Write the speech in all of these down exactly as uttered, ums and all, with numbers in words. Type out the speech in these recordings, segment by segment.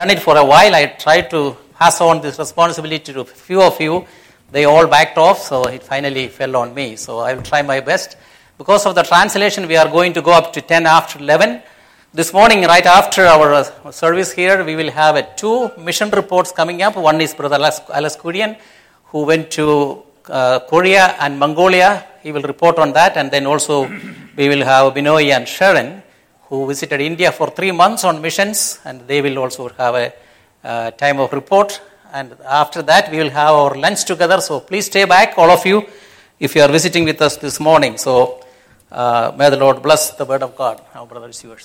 done it for a while. I tried to pass on this responsibility to a few of you. They all backed off, so it finally fell on me. So I will try my best. Because of the translation, we are going to go up to ten after eleven. This morning, right after our service here, we will have a two mission reports coming up. One is Brother Alaskurian, who went to uh, Korea and Mongolia. He will report on that. And then also we will have Binoy and Sharon, who visited India for three months on missions. And they will also have a uh, time of report. And after that, we will have our lunch together. So please stay back, all of you, if you are visiting with us this morning. So uh, may the Lord bless the word of God. Our brother is yours.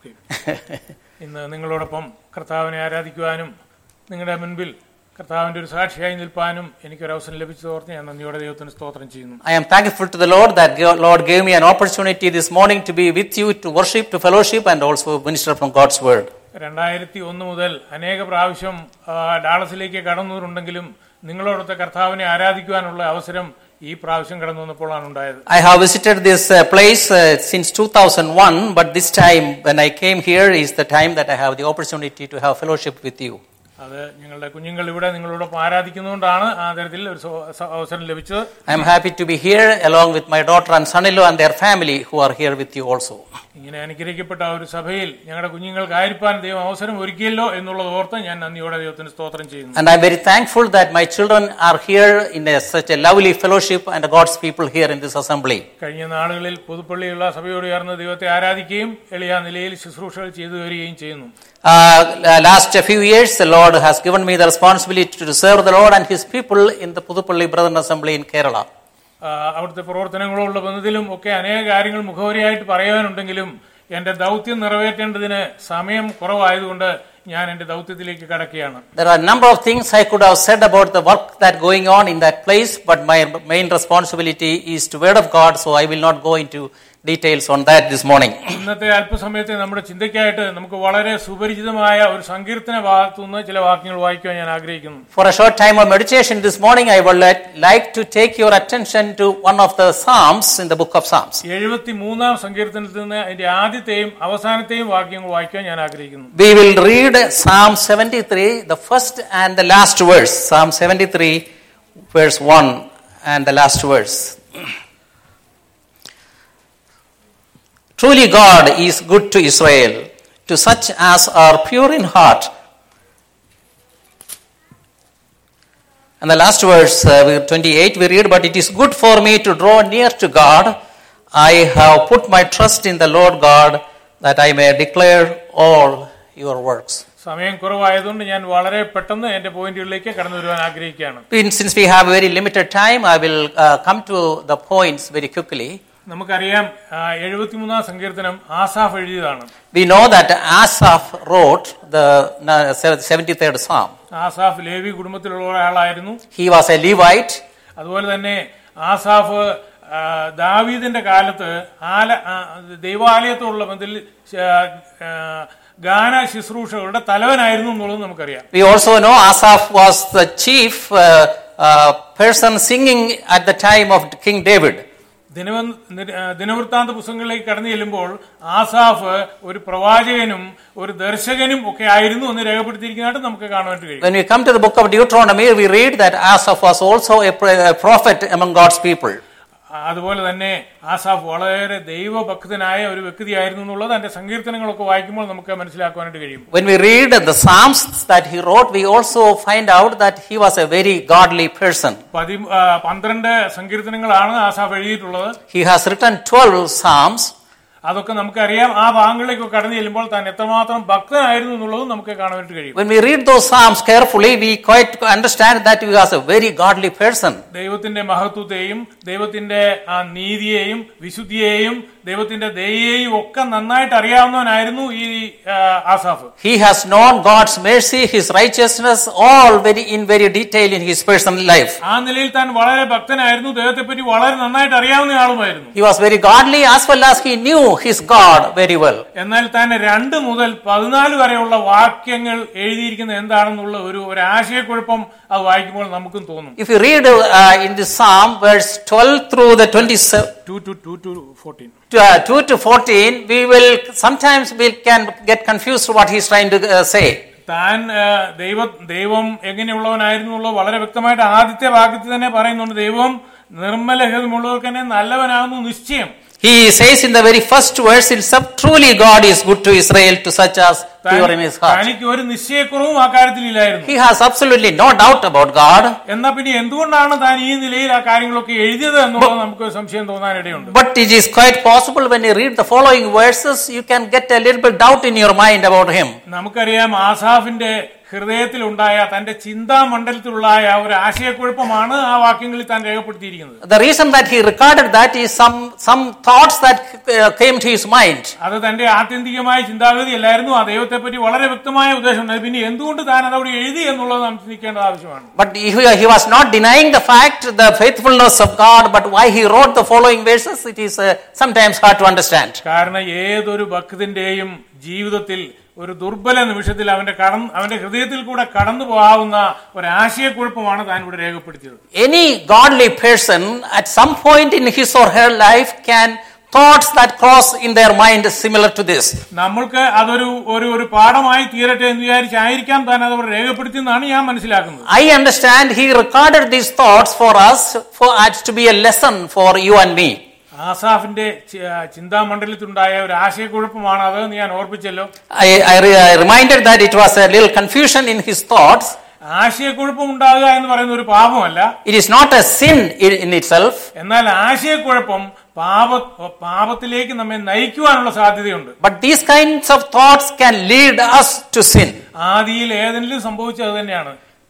ഇന്ന് നിങ്ങളോടൊപ്പം കർത്താവിനെ ആരാധിക്കുവാനും നിങ്ങളുടെ മുൻപിൽ കർത്താവിന്റെ ഒരു സാക്ഷിയായി നിൽപ്പാനും എനിക്കൊരവസരം ലഭിച്ചതോർത്ത് ഞാൻ നന്ദിയോടെ ദൈവത്തിന് സ്തോത്രം ചെയ്യുന്നു. I am thankful to the Lord that Lord gave me an opportunity this morning to be with you, to worship, to fellowship, and also minister from God's word. രണ്ടായിരത്തി ഒന്ന് മുതൽ അനേക പ്രാവശ്യം ഡാളസിലേക്ക് കടന്നുണ്ടെങ്കിലും നിങ്ങളോടൊത്ത് കർത്താവിനെ ആരാധിക്കുവാനുള്ള അവസരം ഈ പ്രാവശ്യം കടന്നു വന്നപ്പോഴാണ് ഉണ്ടായത്. I have visited this uh, place uh, since two thousand one, but this time when I came here is the time that I have the opportunity to have fellowship with you. അത് ഞങ്ങളുടെ കുഞ്ഞുങ്ങൾ ഇവിടെ നിങ്ങളോടൊപ്പം ആരാധിക്കുന്നതുകൊണ്ടാണ് ആ തരത്തിൽ ഒരു അവസരം ലഭിച്ചത്. I am happy to be here along with my daughter and son-in-law and their family who are here with you also. ഇങ്ങനെ അനുഗ്രഹിക്കപ്പെട്ട ഒരു സഭയിൽ ഞങ്ങളുടെ കുഞ്ഞുങ്ങൾക്ക് ആയിരിക്കാൻ ദൈവം അവസരം ഒരുക്കിയല്ലോ എന്നുള്ളത് ഓർത്ത് ഞാൻ നന്ദിയോടെ ദൈവത്തിന് സ്തോത്രം ചെയ്യുന്നു. And I am very thankful that my children are here in a, such a lovely fellowship and God's people here in this assembly. കഴിഞ്ഞ നാളുകളിൽ പുതുപ്പള്ളിയുള്ള സഭയോട് ചേർന്ന് ദൈവത്തെ ആരാധിക്കുകയും എളിയ നിലയിൽ ശുശ്രൂഷകൾ ചെയ്തു വരികയും ചെയ്യുന്നു. Uh, last few years, the Lord has given me the responsibility to serve the Lord and His people in the Pudupalli Brethren Assembly in Kerala. അവിടുത്തെ പ്രവർത്തനങ്ങളുള്ള ബന്ധത്തിലും ഒക്കെ അനേക കാര്യങ്ങൾ മുഖവരിയായിട്ട് പറയാനുണ്ടെങ്കിലും എന്റെ ദൗത്യം നിറവേറ്റേണ്ടതിന് സമയം കുറവായതുകൊണ്ട് ഞാൻ എന്റെ ദൗത്യത്തിലേക്ക് കടക്കുകയാണ്. There are a number of things I could have said about the work that going on in that place, but my main responsibility is to Word of God, so I will not go into details on that this morning. ഇന്നത്തെ അല്പസമയത്തെ നമ്മുടെ ചിന്തയ്ക്കായിട്ട് നമുക്ക് വളരെ സുപരിചിതമായ ഒരു സങ്കീർത്തന ഭാഗത്തുനിന്ന് ചില വാക്യങ്ങൾ വായിക്കുവാൻ ഞാൻ ആഗ്രഹിക്കുന്നു. For a short time of meditation this morning, I would like to take your attention to one of the Psalms in the book of Psalms. എഴുപത്തിമൂന്നാം സങ്കീർത്തനത്തിൽ നിന്ന് അതിന്റെ ആദ്യത്തെയും അവസാനത്തെയും വാക്യങ്ങൾ വായിക്കുവാൻ ഞാൻ ആഗ്രഹിക്കുന്നു. We will read Psalm seventy-three, the first and the last verse. Psalm seventy-three, verse one and the last verse. Truly God is good to Israel, to such as are pure in heart. And the last verse, uh, twenty-eight, we read, but it is good for me to draw near to God. I have put my trust in the Lord God, that I may declare all your works. സമയം കുറവായതുകൊണ്ട് ഞാൻ വളരെ പെട്ടെന്ന് എന്റെ പോയിന്റുകളിലേക്ക് കടന്നു വരുവാൻ ആഗ്രഹിക്കുകയാണ്. Since we have very limited time, I will uh, come to the points very quickly. നമുക്കറിയാം എഴുപത്തിമൂന്നാം സങ്കീർത്തനം ആസാഫ് എഴുതിയതാണ്. We know that Asaph wrote the seventy-third Psalm. Asaph Levi കുടുംബത്തിലുള്ള ഒരാളായിരുന്നു. He was a Levite. അതുപോലെ തന്നെ ആസാഫ് ദാവീദിന്റെ കാലത്ത് ആല ദൈവാലയത്തോടുള്ള ബന്ധത്തിൽ ഗാന ശുശ്രൂഷകളുടെ തലവനായിരുന്നു എന്നുള്ളത് നമുക്കറിയാം. We also know Asaph was the chief uh, uh, person singing at the time of King David. ദിനവൃത്താന്ത പുസ്തകങ്ങളിലേക്ക് കടന്നു ചെല്ലുമ്പോൾ ആസാഫ് ഒരു പ്രവാചകനും ഒരു ദർശകനും ഒക്കെ ആയിരുന്നു എന്ന് രേഖപ്പെടുത്തിയിരിക്കുന്നതായിട്ട് നമുക്ക് കാണാനായിട്ട് കഴിയും. When we come to the book of Deuteronomy, we read that Asaph was also a prophet among God's people. അതുപോലെ തന്നെ ആസാഫ് വളരെ ദൈവഭക്തനായ ഒരു വ്യക്തിയായിരുന്നു എന്നുള്ളത് അതിന്റെ സങ്കീർത്തനങ്ങളൊക്കെ വായിക്കുമ്പോൾ നമുക്ക് മനസ്സിലാക്കാനായിട്ട് കഴിയും. When we read the Psalms that he wrote, we also find out that he was a very godly person. പന്ത്രണ്ട് സങ്കീർത്തനങ്ങളാണ് ആസാഫ് എഴുതിയിട്ടുള്ളത്. He has written twelve Psalms. അതൊക്കെ നമുക്കറിയാം. ആ ഭാഗങ്ങളിലേക്ക് കടന്നു ചെല്ലുമ്പോൾ താൻ എത്രമാത്രം ഭക്തനായിരുന്നു എന്നുള്ളതും നമുക്ക് കാണാനായിട്ട് കഴിയും. When we read those Psalms carefully, we quite understand that he was a very godly person. ദൈവത്തിന്റെ മഹത്വത്തെയും ദൈവത്തിന്റെ ആ നീതിയെയും വിശുദ്ധിയെയും ദൈവത്തിന്റെ ദയയെയും ഒക്കെ നന്നായിട്ട് അറിയാവുന്നവനായിരുന്നു ഈ Asaph. He has known God's mercy, His righteousness, all very in very detail in his personal life. ആ നിലയിൽ താൻ വളരെ ഭക്തനായിരുന്നു. ദൈവത്തെ പറ്റി വളരെ നന്നായിട്ട് അറിയാവുന്ന ആളുമായിരുന്നു. He was very godly as well as he knew his God very well. എന്നാൽ താൻ രണ്ട് മുതൽ പതിനാല് വരെയുള്ള വാക്യങ്ങൾ എഴുതിയിരിക്കുന്നത് എന്താണെന്നുള്ള ഒരു ഒരു ആശയക്കുഴപ്പം അത് വായിക്കുമ്പോൾ നമുക്കും തോന്നും. If you read uh, in the Psalm verse twelve through the twenty-seven, two to two to fourteen, uh, two to fourteen, we will sometimes we can get confused what he's trying to uh, say. താൻ ദൈവ ദൈവം എങ്ങനെയുള്ളവനായിരുന്നു വളരെ വ്യക്തമായിട്ട് ആദ്യത്തെ വാക്യത്തിൽ തന്നെ പറയുന്നുണ്ട്. ദൈവം നിർമ്മല ഹൃദയമുള്ളവർക്ക് തന്നെ നല്ലവനാകുന്നു നിശ്ചയം. He says in the very first verse itself, truly God is good to Israel, to such as pure in his heart. തനിക്ക് ഒരു നിശ്ചയക്കുറവും ആ കാര്യത്തിൽ ഇല്ലായിരുന്നു. He has absolutely no doubt about God. എന്നാ പിന്നെ എന്തുകൊണ്ടാണ് താൻ ഈ നിലയിൽ ആ കാര്യങ്ങളൊക്കെ എഴുതിയത് എന്നുള്ളത് നമുക്ക് സംശയം തോന്നാനിടയുണ്ട്. But it is quite possible when you read the following verses, you can get a little bit doubt in your mind about him. നമുക്കറിയാം ആസാഫിന്റെ ഹൃദയത്തിലുണ്ടായ തന്റെ ചിന്താമണ്ഡലത്തിലുണ്ടായ ഒരു ആശയക്കുഴപ്പമാണ് ആ വാക്യങ്ങളിൽ താൻ രേഖപ്പെടുത്തിയിരിക്കുന്നത്. The reason that he recorded that is some some thoughts that came to his mind. അത് തന്റെ ആത്യന്തികമായ ചിന്താഗതി അല്ലായിരുന്നു. ആ ദൈവത്തെ പറ്റി വളരെ വ്യക്തമായ ഉദ്ദേശം. പിന്നെ എന്തുകൊണ്ട് താൻ അതവിടെ എഴുതി എന്നുള്ളത് നാം ചിന്തിക്കേണ്ടത് ആവശ്യമാണ്. But he, he was not denying the fact, the faithfulness of God, but why he wrote the following verses, it is uh, sometimes hard to understand. കാരണം ഏതൊരു ഭക്തന്റെയും ജീവിതത്തിൽ ഒരു ദുർബല നിമിഷത്തിൽ അവന്റെ കടന്ന് അവന്റെ ഹൃദയത്തിൽ കൂടെ കടന്നു പോകാവുന്ന ഒരു ആശയക്കുഴപ്പമാണ് താൻ ഇവിടെ രേഖപ്പെടുത്തിയത്. Any godly person at some point in his or her life can thoughts that cross in their mind similar to this. നമ്മൾക്ക് അതൊരു ഒരു ഒരു പാഠമായി തീരട്ടെ എന്ന് വിചാരിച്ചായിരിക്കാം താൻ അത് രേഖപ്പെടുത്തിയെന്നാണ് ഞാൻ മനസ്സിലാക്കുന്നത്. I understand he recorded these thoughts for us for as to be a lesson for you and me. ആസാഫിന്റെ ചിന്താമണ്ഡലത്തിലുണ്ടായ ഒരു ആശയക്കുഴപ്പമാണ് അത് ഞാൻ ഓർപ്പിച്ചല്ലോ. I, I, I reminded that it was a little confusion in his thoughts. ആശയക്കുഴപ്പം ഉണ്ടാകുക എന്ന് പറയുന്ന ഒരു പാപമല്ല. It is not a sin in itself. എന്നാൽ ആശയക്കുഴപ്പം പാപ പാപത്തിലേക്ക് നമ്മെ നയിക്കുവാനുള്ള സാധ്യതയുണ്ട്. But these kinds of thoughts can lead us to sin. ആദിയിൽ ഏതെങ്കിലും സംഭവിച്ചത് തന്നെയാണ്.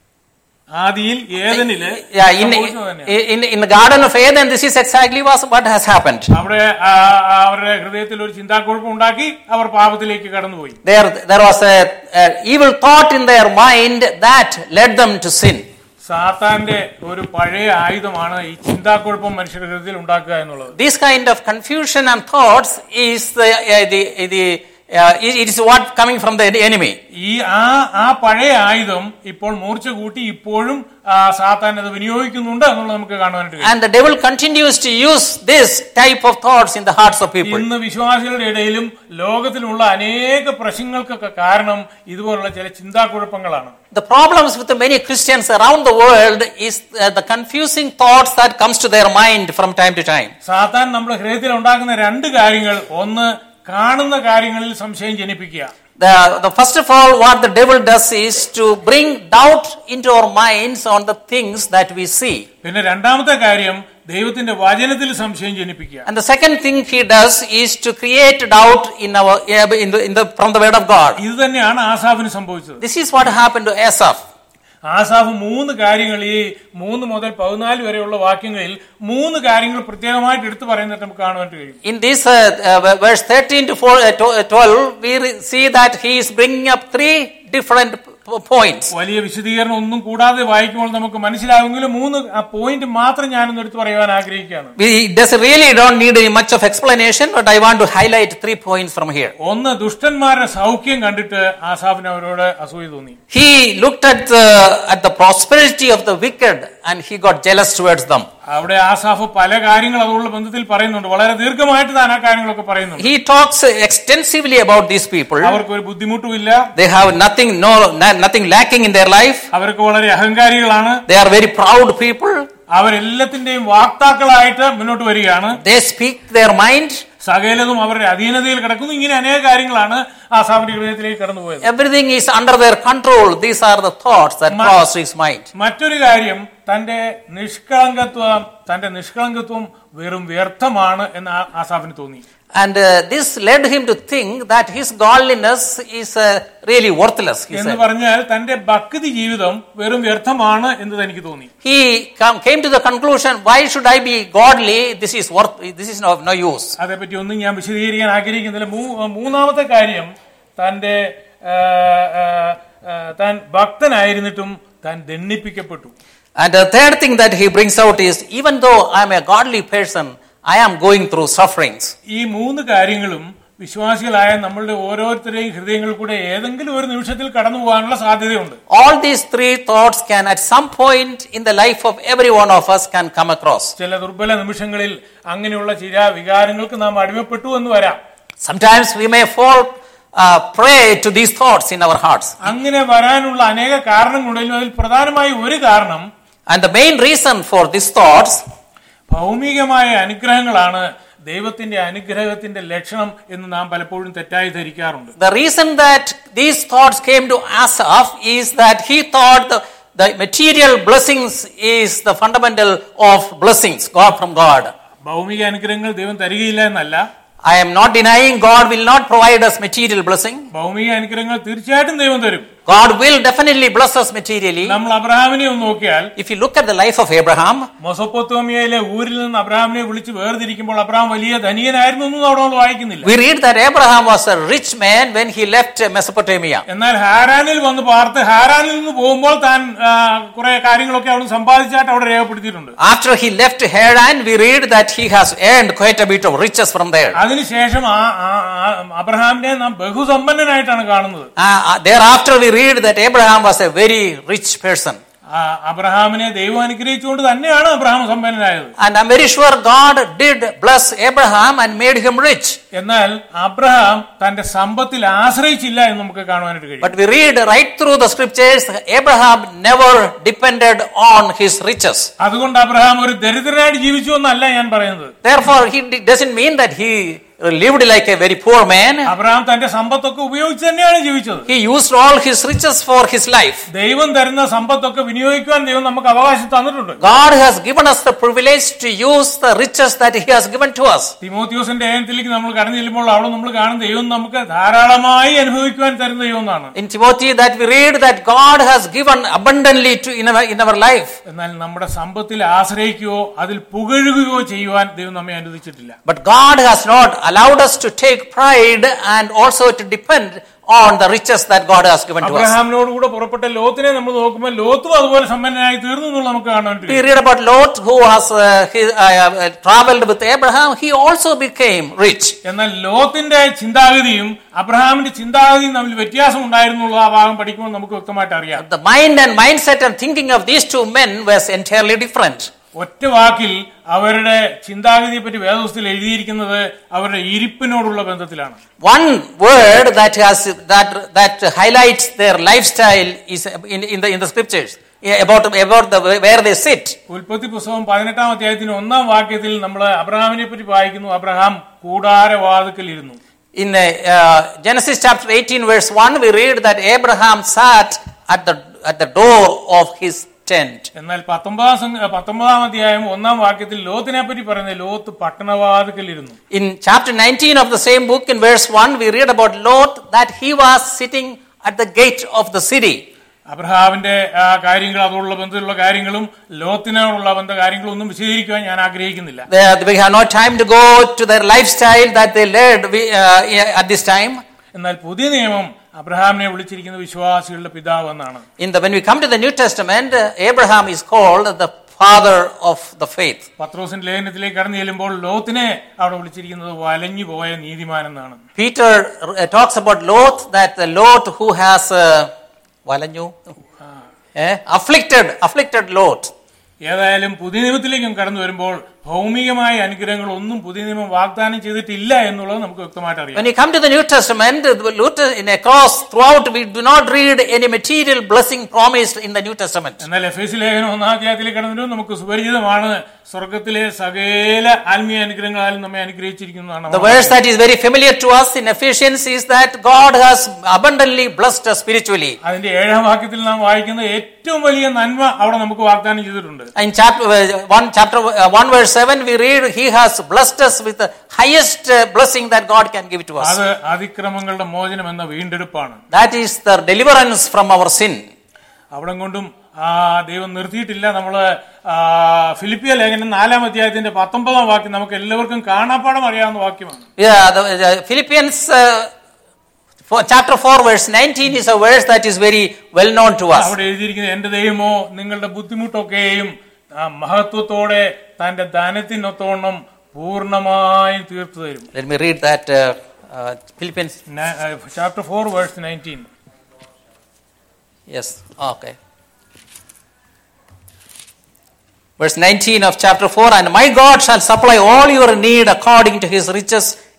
ആദിയിൽ ഏദനിലെ in, in, in the Garden of Eden, this is exactly what has happened. അവിടെ അവരുടെ ഹൃദയത്തിൽ ഒരു ചിന്താക്കുഴപ്പം ഉണ്ടാക്കി അവർ പാപത്തിലേക്ക് കടന്നുപോയി. There, there was a, a evil thought in their mind that led them to sin. സാത്താന്റെ ഒരു പഴയ ആയുധമാണ് ഈ ചിന്താക്കുഴപ്പം മനുഷ്യരുടെ ഹൃദയത്തിൽ ഉണ്ടാക്കുക എന്നുള്ളത്. This kind of confusion and thoughts is the uh, the, the Uh, it is what coming from the enemy. ഈ ആ ആ പഴയ ആയുധം ഇപ്പോൾ മൂർച്ച കൂട്ടി ഇപ്പോഴും സാത്താൻ അത് വിനിയോഗിക്കുന്നുണ്ട് എന്നുള്ളത് നമുക്ക് കാണുവാനായിട്ട് കഴിയും. And the devil continues to use this type of thoughts in the hearts of people. ഇന്ന് വിശ്വാസികളുടെ ഇടയിലും ലോകത്തിലുള്ള അനേക പ്രശ്നങ്ങൾക്കൊക്കെ കാരണം ഇതുപോലുള്ള ചില ചിന്താക്കുഴപ്പങ്ങളാണ്. The problems with the many Christians around the world is uh, the confusing thoughts that comes to their mind from time to time. സാത്താൻ നമ്മുടെ ഹൃദയത്തിൽ ഉണ്ടാക്കുന്ന രണ്ട് കാര്യങ്ങൾ, ഒന്ന് കാണുന്ന കാര്യങ്ങളിൽ സംശയം ജനിപ്പിക്കുക. The, the first of all, what the devil does is to bring doubt into our minds on the things that we see. പിന്നെ രണ്ടാമത്തെ കാര്യം ദൈവത്തിന്റെ വചനത്തിൽ സംശയം ജനിപ്പിക്കുക. And the second thing he does is to create doubt in our in the, in the from the word of God. ഇത് തന്നെയാണ് ആസാഫിന് സംഭവിച്ചത്. This is what happened to Asaph. Asaph മൂന്ന് കാര്യങ്ങൾ, ഈ മൂന്ന് മുതൽ പതിനാല് വരെയുള്ള വാക്യങ്ങളിൽ മൂന്ന് കാര്യങ്ങൾ പ്രത്യേകമായിട്ട് എടുത്തു പറയുന്നത് നമുക്ക് കാണുവാനായിട്ട് കഴിയും. In this uh, uh, verse thirteen to twelve, we see that he is bringing up three different points. വലിയ വിശദീകരണം ഒന്നും കൂടാതെ വായിക്കുമ്പോൾ നമുക്ക് മനസ്സിലാകുമെങ്കിലും മൂന്ന് പോയിന്റ് മാത്രം ഞാനൊന്ന് എടുത്തു പറയാൻ ആഗ്രഹിക്കുകയാണ്. We does really don't need any much of explanation, but I want to highlight three points from here. ഒന്ന്, ദുഷ്ടന്മാരുടെ സൗഖ്യം കണ്ടിട്ട് ആസാഫിന് അവരോട് അസൂയ തോന്നി. He looked at the, at the prosperity of the wicked and he got jealous towards them. അവിടെ ആസാഫ് പല കാര്യങ്ങൾ അതുള്ള ബന്ധത്തിൽ പറയുന്നുണ്ട്. വളരെ ദീർഘമായിട്ട് താൻ ആ കാര്യങ്ങളൊക്കെ പറയുന്നുണ്ട്. He talks extensively about these people. അവർക്ക് ഒരു ബുദ്ധിമുട്ടുമില്ല. They have nothing, no, nothing lacking in their life. അവർക്ക് വളരെ അഹങ്കാരികളാണ്. They are very proud people. അവരെല്ലാത്തിന്റെയും വാക്താക്കളായിട്ട് മുന്നോട്ട് വരികയാണ്. They speak their mind. സകലതും അവരുടെ അധീനതയിൽ കിടക്കുന്നു. ഇങ്ങനെ അനേക കാര്യങ്ങളാണ് ആസാഫിന്റെ ഹൃദയത്തിലേക്ക് കടന്നുപോയത്. Everything is under their control. These are the thoughts that cross his mind. മറ്റൊരു കാര്യം, തന്റെ നിഷ്കളങ്കത്വം തന്റെ നിഷ്കളങ്കത്വം വെറും വ്യർത്ഥമാണ് എന്ന് ആസാഫിന് തോന്നി. And uh, this led him to think that his godliness is uh, really worthless. എന്ന് പറഞ്ഞാൽ തന്റെ ഭക്തി ജീവിതം വെറും വ്യർത്ഥമാണ് എന്ന് തനിക്ക് തോന്നി. He come, came to the conclusion, why should I be godly? This is worth. This is of no use. അതേപറ്റി ഒന്നും ഞാൻ വിശദീകരിക്കാൻ ആഗ്രഹിക്കുന്നില്ല. മൂന്നാമത്തെ കാര്യം, തന്റെ താൻ ഭക്തനായിരുന്നിട്ടും താൻ ദണ്ഡിപ്പിക്കപ്പെട്ടു. And the third thing that he brings out is, even though I am a godly person, I am going through sufferings. ഈ മൂന്ന് കാര്യങ്ങളും വിശ്വാസികളായ നമ്മളുടെ ഓരോരുത്തരുടെയും ഹൃദയങ്ങളിൽ കൂടെ ഏതെങ്കിലും ഒരു നിമിഷത്തിൽ കടന്നു പോകാനുള്ള സാധ്യതയുണ്ട്. All these three thoughts can at some point in the life of every one of us can come across. ചില ദുർബല നിമിഷങ്ങളിൽ അങ്ങനെയുള്ള ചില വികാരങ്ങൾക്ക് നാം അടിമപ്പെട്ടു എന്ന് വരാം. Sometimes we may fall uh, pray to these thoughts in our hearts. അങ്ങനെ വരാനുള്ള അനേക കാരണങ്ങളുണ്ടെങ്കിലും അതിൽ പ്രധാനമായി ഒരു കാരണം, And the main reason for these thoughts, ഭൗമികമായ അനുഗ്രഹങ്ങളാണ് ദൈവത്തിന്റെ അനുഗ്രഹത്തിന്റെ ലക്ഷണം എന്ന് നാം പലപ്പോഴും തെറ്റായി ധരിക്കാറുണ്ട്. the reason that these thoughts came to Asaph is that he thought the, the material blessings is the fundamental of blessings, God from God. ഭൗമിക അനുഗ്രഹങ്ങൾ ദൈവം തരികയില്ല എന്നല്ല. I am not denying God will not provide us material blessing. ഭൗമിക അനുഗ്രഹങ്ങൾ തീർച്ചയായിട്ടും ദൈവം തരും. God will definitely bless us materially. നമ്മൾ അബ്രഹാമിനെ ഒന്ന് നോക്കിയാൽ, if you look at the life of Abraham, മെസൊപ്പൊത്താമിയയിലെ ഊരിൽ നിന്ന് അബ്രഹാമിനെ വിളിച്ച് വേർതിരിക്കുമ്പോൾ അബ്രഹാം വലിയ ധനികനായിരുന്നു എന്ന് അവിടെ നമ്മൾ വായിക്കുന്നില്ല. we read that Abraham was a rich man when he left Mesopotamia. എന്നാൽ ഹാരാനിൽ വന്ന് പാർത്ത് ഹാരാനിൽ നിന്ന് പോകുമ്പോൾ താൻ കുറെ കാര്യങ്ങളൊക്കെ അവിടെ സമ്പാദിച്ചായിട്ട് അവിടെ രേഖപ്പെടുത്തിയിട്ടുണ്ട്. after he left Haran, we read that he has earned quite a bit of riches from there. അതിനുശേഷം അബ്രഹാമിനെ നാം ബഹുസമ്പന്നനായിട്ടാണ് കാണുന്നത്. uh, thereafter we read that Abraham was a very rich person. അബ്രഹാമിനെ ദൈവം അനുഗ്രഹിച്ചുകൊണ്ട് തന്നെയാണ് അബ്രഹാം സമ്പന്നനായത്. and I'm very sure God did bless Abraham and made him rich. എന്നാൽ അബ്രഹാം തന്റെ സമ്പത്തിൽ ആശ്രയിച്ചില്ല എന്ന് നമുക്ക് കാണുവാനായിട്ട് കഴിയും. but we read right through the scriptures, Abraham never depended on his riches. അതുകൊണ്ട് അബ്രഹാം ഒരു ദരിദ്രനായിട്ട് ജീവിച്ചു എന്നല്ല ഞാൻ പറയുന്നത്. therefore he doesn't mean that he lived like a very poor man. Abraham തന്റെ സമ്പത്തൊക്കെ ഉപയോഗിച്ച് തന്നെയാണ് ജീവിച്ചത്. he used all his riches for his life. ദൈവം തരുന്ന സമ്പത്തൊക്കെ വിനിയോഗിക്കാൻ ദൈവം നമുക്ക് അവകാശം തന്നിട്ടുണ്ട്. God has given us the privilege to use the riches that he has given to us. തിമോഥെയോസിന്റെ ലേഖനത്തിലേക്ക് നമ്മൾ കടന്നു ചെല്ലുമ്പോൾ അവിടെ നമ്മൾ കാണുന്ന ദൈവം നമുക്ക് ധാരാളമായി അനുഭവിക്കുവാൻ തരുന്ന ദൈവമാണ്. in Timothy that we read that God has given abundantly to in our, in our life. എന്നാൽ നമ്മുടെ സമ്പത്തിൽ ആശ്രയിക്കുകയോ അതിൽ പുകഴുകയോ ചെയ്യുവാൻ ദൈവം നമ്മെ അനുവദിച്ചിട്ടില്ല. but God has not allowed us to take pride and also to depend on the riches that God has given to us. അബ്രഹാമിനോട് കൂടെ പുറപ്പെട്ട ലോത്തിനെ നമ്മൾ നോക്കുമ്പോൾ ലോത്തും അതുപോലെ സമ്പന്നനായി തീർന്നു എന്ന് നമുക്ക് കാണാൻ കഴിയും. we read about Lot who has uh, he, uh, uh, traveled with Abraham. He also became rich. എന്നാൽ ലോത്തിന്റെ ചിന്താഗതിയും അബ്രഹാമിന്റെ ചിന്താഗതിയും തമ്മിൽ വ്യത്യാസം ഉണ്ടായിരുന്നുള്ള ആ ഭാഗം പഠിക്കുമ്പോൾ നമുക്ക് വ്യക്തമായിട്ട് അറിയാം. the mind and mindset and thinking of these two men was entirely different. ഒറ്റ വാക്കിൽ അവരുടെ ചിന്താഗതിയെ പറ്റി വേദപുസ്തകത്തിൽ എഴുതിയിരിക്കുന്നത് അവരുടെ ഇരിപ്പിനോടുള്ള ബന്ധത്തിലാണ്. one word that has that that highlights their lifestyle is in in the in the scriptures about about the where they sit. ഉൽപ്പത്തി പുസ്തകം പതിനെട്ടാം അധ്യായത്തിന്റെ ഒന്നാം വാക്യത്തിൽ നമ്മൾ അബ്രഹാമിനെ പറ്റി വായിക്കുന്നു, അബ്രഹാം കൂടാരവാതിൽക്കൽ ഇരുന്നു. in uh, Genesis chapter eighteen verse one we read that Abraham sat at the at the door of his tent. എന്നാൽ പത്തൊമ്പതാം പത്തൊമ്പതാം അധ്യായം ഒന്നാം വാക്യത്തിൽ ലോത്തിനെ പറ്റി പറയുന്നത് ലോത്ത് പട്ടണവാതിൽക്കൽ ഇരുന്നു. in chapter nineteen of the same book in verse one we read about Lot that he was sitting at the gate of the city. അബ്രഹാമിന്റെ കാര്യങ്ങൾ അതോടുള്ള ബന്ധത്തിലുള്ള കാര്യങ്ങളും ലോത്തിനോടുള്ള ബന്ധ കാര്യങ്ങളും ഒന്നും വിശദീകരിക്കാൻ ഞാൻ ആഗ്രഹിക്കുന്നില്ല. we have no time to go to their lifestyle that they led uh, at this time. എന്നാൽ പുതിയ നിയമം അബ്രഹാമിനെ വിളിച്ചിരിക്കുന്ന വിശ്വാസികളുടെ പിതാവ് എന്നാണ്. in the when we come to the New Testament, Abraham is called the father of the faith. പത്രോസിന്റെ ലേഖനത്തിലേക്ക് കടന്നു ചെല്ലുമ്പോൾ ലോത്തിനെ അവിടെ വിളിച്ചിരിക്കുന്നത് വലഞ്ഞു പോയ നീതിമാൻ എന്നാണ്. Peter uh, talks about Lot, that the Lot who has uh, വലഞ്ഞു eh afflicted afflicted Lot. ഏതായാലും പുതിയ നിയമത്തിലേക്കും കടന്നു വരുമ്പോൾ ഭൗമികമായ അനുഗ്രഹങ്ങൾ ഒന്നും പുതിയ നിയമം വാഗ്ദാനം ചെയ്തിട്ടില്ല എന്നുള്ളത് നമുക്ക് വ്യക്തമായിട്ട് അറിയാം. when you come to the New Testament, in across throughout we do not read any material blessing promised in the New Testament. എന്നാൽ എഫേസ്യ ലേഖനം ഒന്നാം അധ്യായത്തിലേക്ക് കടന്നു നമുക്ക് സുപരിചിതമാണ്, സ്വർഗ്ഗത്തിലെ സകല ആത്മീയ അനുഗ്രഹങ്ങളാലും നമ്മെ അനുഗ്രഹിച്ചിരിക്കുന്നതാണ്. the verse that is very familiar to us in Ephesians is that God has abundantly blessed us spiritually. അതിന്റെ ഏഴാം വാക്യത്തിൽ നാം വായിക്കുന്ന ഏറ്റവും വലിയ നന്മ അവിടെ നമുക്ക് വാഗ്ദാനം ചെയ്തിട്ടുണ്ട്. in chapter one chapter one verse seven we read he has blessed us with the highest blessing that God can give to us. അത് അതിക്രമങ്ങളുടെ മോചനം എന്ന വീണ്ടെടുപ്പാണ്. that is the deliverance from our sin. അവിടെ കൊണ്ടും ആ ദൈവം നിർത്തിയിട്ടില്ല. നമ്മള് ഫിലിപ്പിയ ലേഖനം നാലാം അധ്യായത്തിന്റെ പത്തൊമ്പതാം വാക്യം നമുക്ക് എല്ലാവർക്കും കാണാപ്പാടം അറിയാവുന്ന വാക്യമാണ്. yeah the, the Philippians uh, for chapter four verse nineteen is a verse that is very well known to us. അവിടെ എഴുതിയിരിക്കുന്നത്, എന്റെ ദൈവമോ നിങ്ങളുടെ ബുദ്ധിമുട്ടൊക്കെയും മഹത്വത്തോടെ തന്റെ ധനത്തിനൊത്തോണം പൂർണ്ണമായും തീർത്തു തരും. let me read that uh, uh, Philippians uh, chapter four verse nineteen. yes okay verse nineteen of chapter four, and my God shall supply all your need according to his riches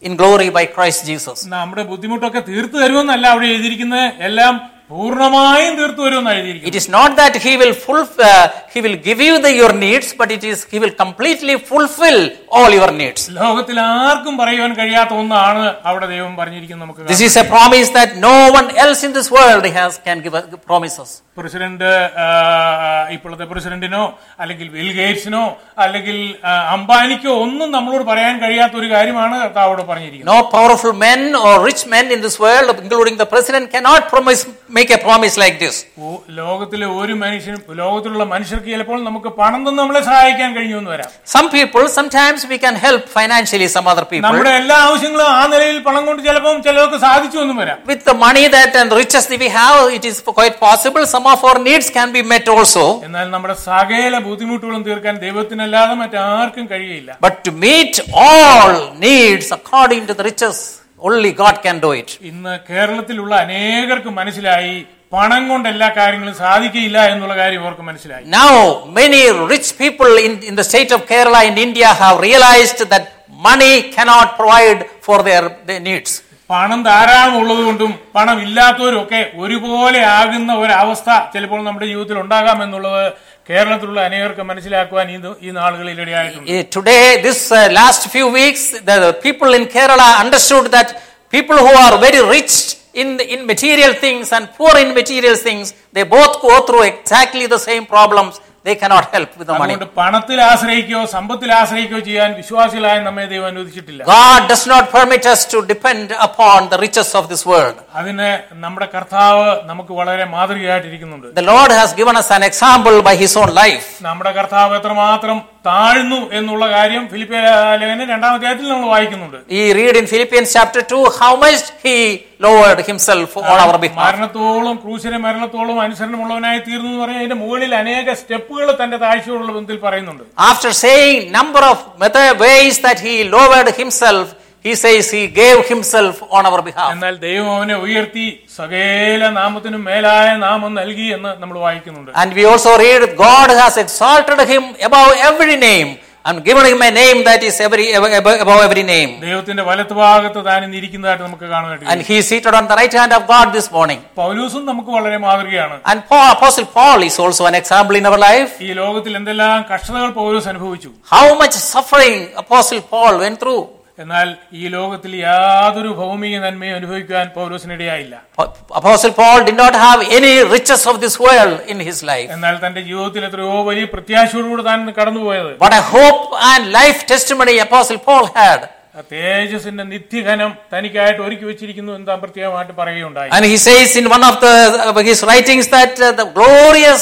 in glory by Christ Jesus. നമ്മുടെ ബുദ്ധിമുട്ടൊക്കെ തീർത്തു തരുമെന്നല്ല അവിടെ എഴുതിയിരിക്കുന്നത്, എല്ലാം പൂർണ്ണമായും തീർത്തു വരുമെന്ന് എഴുതിയിരിക്കുന്നു. It is not that he will full, uh, he will give you the your needs, but it is he will completely fulfill all your needs. ലോകത്തിൽ ആർക്കും പറയുവാൻ കഴിയാത്ത ഒന്നാണ് അവിടെ ദൈവം പറഞ്ഞിരിക്കുന്നത്. നമുക്ക് This is a promise that no one else in this world has can give us promises. President ഇപ്പോഴത്തെ പ്രസിഡന്റിനോ അല്ലെങ്കിൽ ബിൽ ഗേറ്റ്സിനോ അല്ലെങ്കിൽ അംബാനിക്കോ ഒന്നും നമ്മളോട് പറയാൻ കഴിയാത്ത ഒരു കാര്യമാണ് കർത്താവോട് പറഞ്ഞിരിക്കുന്നത്. No powerful men or rich men in this world, including the president, cannot promise make a promise like this. ലോകത്തിലെ ഒരു മനുഷ്യനും ലോകത്തിലുള്ള മനുഷ്യർക്ക് ചിലപ്പോൾ നമുക്ക് പണം തന്ന് നമ്മളെ സഹായിക്കാൻ കഴിയുമെന്ന് വരാം. Some people, sometimes we can help financially some other people. നമ്മുടെ എല്ലാ ആവശ്യങ്ങളും ആ നിലയിൽ പണം കൊണ്ട് ചിലപ്പോൾ ചിലർക്ക് സാധിച്ചു എന്നും വരാം. With the money that and the riches that we have, it is quite possible some of our needs can be met also. എന്നാൽ നമ്മുടെ സകല ബുദ്ധിമുട്ടുകളും തീർക്കാൻ ദൈവത്തിനല്ലാതെ മറ്റാർക്കും കഴിയില്ല. But to meet all needs according to the riches, only God can do it. ഇന്ന് കേരളത്തിലുള്ള അനേകർക്ക് മനസ്സിലായി പണം കൊണ്ട് എല്ലാ കാര്യങ്ങളും സാധിക്കില്ല എന്നുള്ള കാര്യം അവർക്ക് മനസ്സിലായി. Now many rich people in in the state of Kerala in India have realized that money cannot provide for their, their needs. പണം ധാരാളം ഉള്ളത് കൊണ്ടും പണം ഇല്ലാത്തവരൊക്കെ ഒരുപോലെ ആകുന്ന ഒരവസ്ഥ ചിലപ്പോൾ നമ്മുടെ ജീവിതത്തിൽ ഉണ്ടാകാം എന്നുള്ളത് കേരളത്തിലുള്ള അനേകർക്ക് മനസ്സിലാക്കുവാൻ ഈ നാളുകളിൽ ഇടയായിട്ടുണ്ട്. Today, this uh, last few weeks, the people in Kerala understood that people who are very rich in in material things and poor in material things, they both go through exactly the same problems. They cannot help with the money. അതുകൊണ്ട് പണത്തിൽ ആശ്രയിക്കുകയോ സമ്പത്തിൽ ആശ്രയിക്കുകയോ ചെയ്യാൻ വിശ്വാസികളായ നമ്മെ ദൈവം അനുവദിച്ചിട്ടില്ല. God does not permit us to depend upon the riches of this world. അതിന് നമ്മുടെ കർത്താവ് നമുക്ക് വളരെ മാതൃകയായിട്ടിരിക്കുന്നുണ്ട്. The Lord has given us an example by his own life. നമ്മുടെ കർത്താവ് എത്രമാത്രം താഴ്ന്നു എന്നുള്ള കാര്യം ഫിലിപ്പിയ ലേഖനം രണ്ടാം അധ്യായത്തിൽ നമ്മൾ വായിക്കുന്നുണ്ട്. We read in Philippians chapter two how much he lowered himself on our behalf. മരണത്തോളം ക്രൂശിലെ മരണത്തോളം അനുസരണമുള്ളവനായി തീർന്നു എന്ന് പറഞ്ഞാൽ അതിന്റെ മുകളിൽ അനേക സ്റ്റെപ്പുകൾ തന്റെ താഴ്ചയുള്ള ബന്ധത്തിൽ പറയുന്നുണ്ട്. After saying number of ways that he lowered himself, he says he gave himself on our behalf. എന്നാൽ ദൈവം അവനെ ഉയർത്തി സകല നാമത്തിനും മേലായ നാമം നൽകി എന്ന് നമ്മൾ വായിക്കുന്നുണ്ട്. And we also read God has exalted him above every name and given him a name that is every above every name. ദൈവത്തിന്റെ വലത്തുഭാഗത്ത് താൻ ഇരിക്കുന്നതായിട്ട് നമുക്ക് കാണാൻ കഴിയും. And he is seated on the right hand of God this morning. പൗലോസും നമുക്ക് വളരെ മാതൃകയാണ്. And Paul, Apostle Paul is also an example in our life. ഈ ലോകത്തിൽ എന്തെല്ലാം കഷ്ടതകൾ പൗലോസ് അനുഭവിച്ചു. How much suffering Apostle Paul went through. എന്നാൽ ഈ ലോകത്തിൽ യാതൊരു ഭൗമിക നന്മയും അനുഭവിക്കാൻ പൗലോസിനിടയായില്ല. Apostle Paul did not have any riches of this world in his life. എന്നാൽ തന്റെ ജീവിതത്തിൽ എത്രയോ വലിയ പ്രത്യാശയോടുകൂടി താൻ കടന്നുപോയത്. What a hope and life testimony Apostle Paul had. തേജസ്സിന്റെ നിത്യഘനം തനിക്കായിട്ട് ഒരുക്കി വെച്ചിരിക്കുന്നു എന്ന് താൻ പ്രത്യേകമായിട്ട് പറയുകയുണ്ടായി. And he says in one of the uh, his writings that uh, the glorious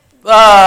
uh,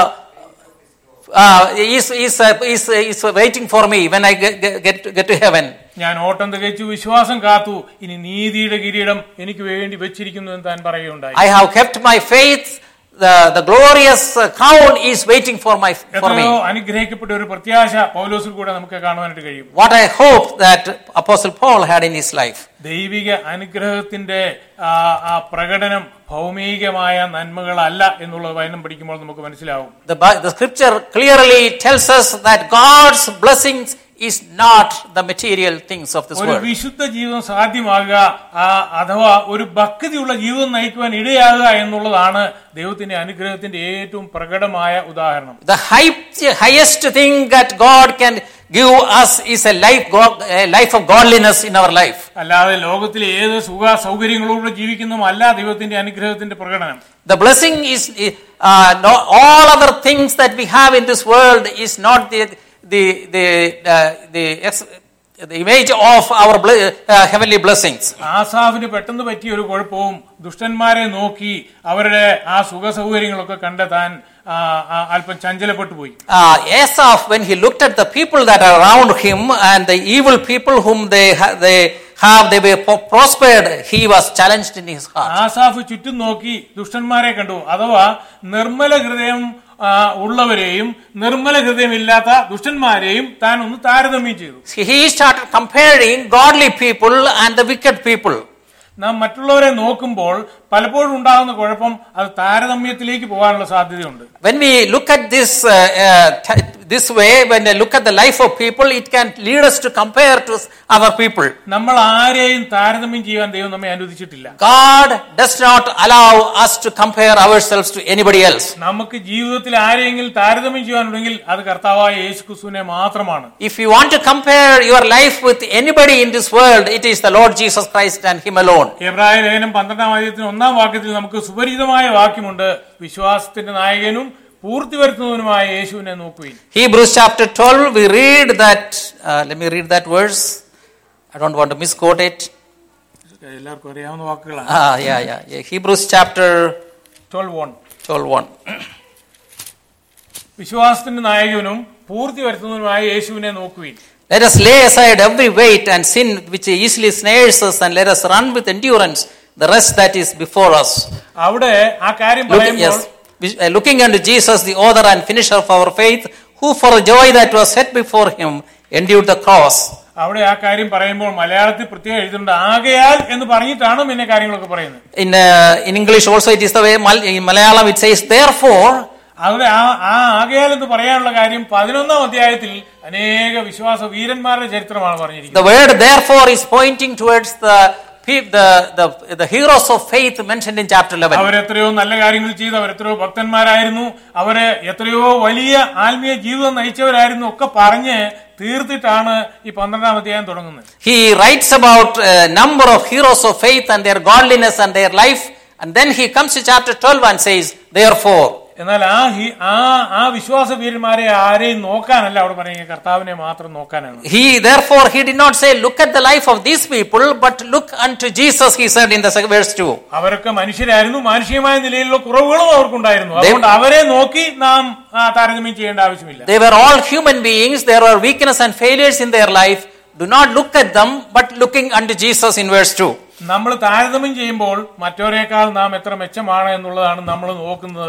uh, is is uh, is uh, is waiting for me when I get get get to heaven. ഞാൻ ഓട്ടം തികച്ചു വിശ്വാസം കാത്തു ഇനി നീതിയുടെ കിരീടം എനിക്ക് വേണ്ടി വെച്ചിരിക്കുന്നു എന്ന് താൻ പറയുകയുണ്ടായി. I have kept my faith. The the glorious crown is waiting for my for me. അനുഗ്രഹിക്കപ്പെട്ട ഒരു പ്രത്യാശ പൗലോസിൽ കൂടെ നമുക്ക് കാണുവാനായിട്ട് കഴിയും. What a hope that Apostle Paul had in his life. ദൈവിക അനുഗ്രഹത്തിന്റെ ആ പ്രകടനം ഭൗമികമായ നന്മകളല്ല എന്നുള്ള വചനം പഠിക്കുമ്പോൾ നമുക്ക് മനസ്സിലാവും. The the scripture clearly tells us that God's blessings is not the material things of this world. ഒരു വിശുദ്ധ ജീവിതം സാധ്യമാകുക അഥവാ ഒരു ഭക്തിയുള്ള ജീവിതം നയിക്കുവാൻ ഇടയാകുക എന്നുള്ളതാണ് ദൈവത്തിന്റെ അനുഗ്രഹത്തിന്റെ ഏറ്റവും പ്രകടമായ ഉദാഹരണം. The highest thing that God can give us is a life a life of godliness in our life. അല്ലാതെ ലോകത്തിലെ ഏത് സുഖ സൗകര്യങ്ങളോടെ ജീവിക്കുന്നതുമല്ല ദൈവത്തിന്റെ അനുഗ്രഹത്തിന്റെ പ്രകടനം. The blessing is uh, no, all other things that we have in this world is not the the the uh, the ex, the image of our uh, heavenly blessings. ആസാഫിന് പെട്ടെന്ന് പറ്റിയ ഒരു കുഴപ്പവും ദുഷ്ടന്മാരെ നോക്കി അവരുടെ ആ സുഖ സൗകര്യങ്ങളൊക്കെ കണ്ടെത്താൻ അല്പം ചഞ്ചലപ്പെട്ടു പോയി. Asaph, when he looked at the people that are around him and the evil people whom they they have they were prospered, he was challenged in his heart. Asaph ചുറ്റും നോക്കി ദുഷ്ടന്മാരെ കണ്ടു, അഥവാ നിർമ്മല ഹൃദയം ഉള്ളവരെയും നിർമ്മല ഹൃദയമില്ലാത്ത ദുഷ്ടന്മാരെയും താൻ ഒന്ന് താരതമ്യം ചെയ്തു. He started comparing godly people and the wicked people. നാം മറ്റുള്ളവരെ നോക്കുമ്പോൾ പലപ്പോഴും ഉണ്ടാകുന്ന കുഴപ്പം അത് താരതമ്യത്തിലേക്ക് പോകാനുള്ള സാധ്യതയുണ്ട്. When we look at this uh, uh, this way, when they look at the life of people, it can lead us to compare to other people. നമ്മൾ ആരെയും താരതമ്യം ചെയ്യാൻ ദൈവം നമ്മെ അനുവദിച്ചിട്ടില്ല. God does not allow us to compare ourselves to anybody else. നമുക്ക് ജീവിതത്തിൽ ആരെയെങ്കിലും താരതമ്യം ചെയ്യാനുണ്ടെങ്കിൽ അത് കർത്താവായ യേശുക്രിസ്തുവിനെ മാത്രമാണ്. If you want to compare your life with anybody in this world, it is the Lord Jesus Christ and Him alone. എബ്രായ ലേഖനം പന്ത്രണ്ടാം അധ്യായത്തിന് ഒന്നാം വാക്യത്തിൽ നമുക്ക് സുപരിചിതമായ വാക്യമുണ്ട്. വിശ്വാസത്തിന്റെ നായകനും പൂർത്തി വരുത്തുന്നവനുമായ യേശുവിനെ നോക്കുവിൻ. Hebrews chapter twelve, we read that, uh, let me read that verse. I don't want to misquote it. എല്ലാവർക്കും അറിയാവുന്ന വാക്കുകളാണ്. Ah, yeah, yeah, yeah. Hebrews chapter twelve one. twelve one. വിശ്വാസത്തിന്റെ നായകനും പൂർത്തി വരുത്തുന്നവനുമായ യേശുവിനെ നോക്കുവിൻ. Let us lay aside every weight and sin which easily snares us, and let us run with endurance the rest that is before us. അവിടെ ആ കാര്യം Look, പറയുമ്പോൾ yes, looking unto Jesus, the author and finisher of our faith, who for the joy that was set before him endured the cross. അവിടെ ആ കാര്യം പറയുമ്പോൾ മലയാളത്തിൽ പ്രത്യേകം എഴുതുന്നുണ്ട് ആകയാൽ എന്ന് പറഞ്ഞിട്ടാണ് പിന്നെ കാര്യങ്ങളൊക്കെ പറയുന്നത്. In uh, in English also it is the way. In Malayalam it says therefore. അവിടെ ആ ആ ആകയാൽ എന്ന് പറയാനുള്ള കാര്യം പതിനൊന്നാം അധ്യായത്തിൽ അനേക വിശ്വാസ വീരന്മാരുടെ ചരിത്രമാണ് പറഞ്ഞിരിക്കുന്നത്. The word therefore is pointing towards the the the the heroes of faith mentioned in chapter eleven. അവരെത്രയോ നല്ല കാര്യങ്ങൾ ചെയ്തു, അവരെത്രയോ ഭക്തന്മാരായിരുന്നു, അവരെ എത്രയോ വലിയ ആത്മീയ ജീവിതം നയിച്ചവരായിരുന്നു ഒക്കെ പറഞ്ഞ് തീർത്തിട്ടാണ് ഈ പന്ത്രണ്ടാം അധ്യായം തുടങ്ങുന്നത്. He writes about a number of heroes of faith and their godliness and their life, and then he comes to chapter twelve and says therefore. എന്നാൽ ആ ആ ആ വിശ്വാസ വീരന്മാരെ ആരെയും നോക്കാനല്ല അവിടെ പറയുന്നത്, കർത്താവിനെ മാത്രം നോക്കാനാണ്. He therefore he did not say look at the life of these people, but look unto Jesus, he said in the verse two. അവരൊക്കെ മനുഷ്യരായിരുന്നു, മാനുഷികമായ നിലയിലുള്ള കുറവുകളും അവർക്കുണ്ടായിരുന്നു. അതുകൊണ്ട് അവരെ നോക്കി നാം താരതമ്യം ചെയ്യേണ്ട ആവശ്യമില്ല. They were all human beings. There were weakness and failures in their life. Do not look at them, but looking unto Jesus in verse two. നമ്മൾ താരതമ്യം ചെയ്യുമ്പോൾ മറ്റവരെക്കാൾ നാം എത്ര മെച്ചമാണ് എന്നുള്ളതാണ് നമ്മൾ നോക്കുന്നത്.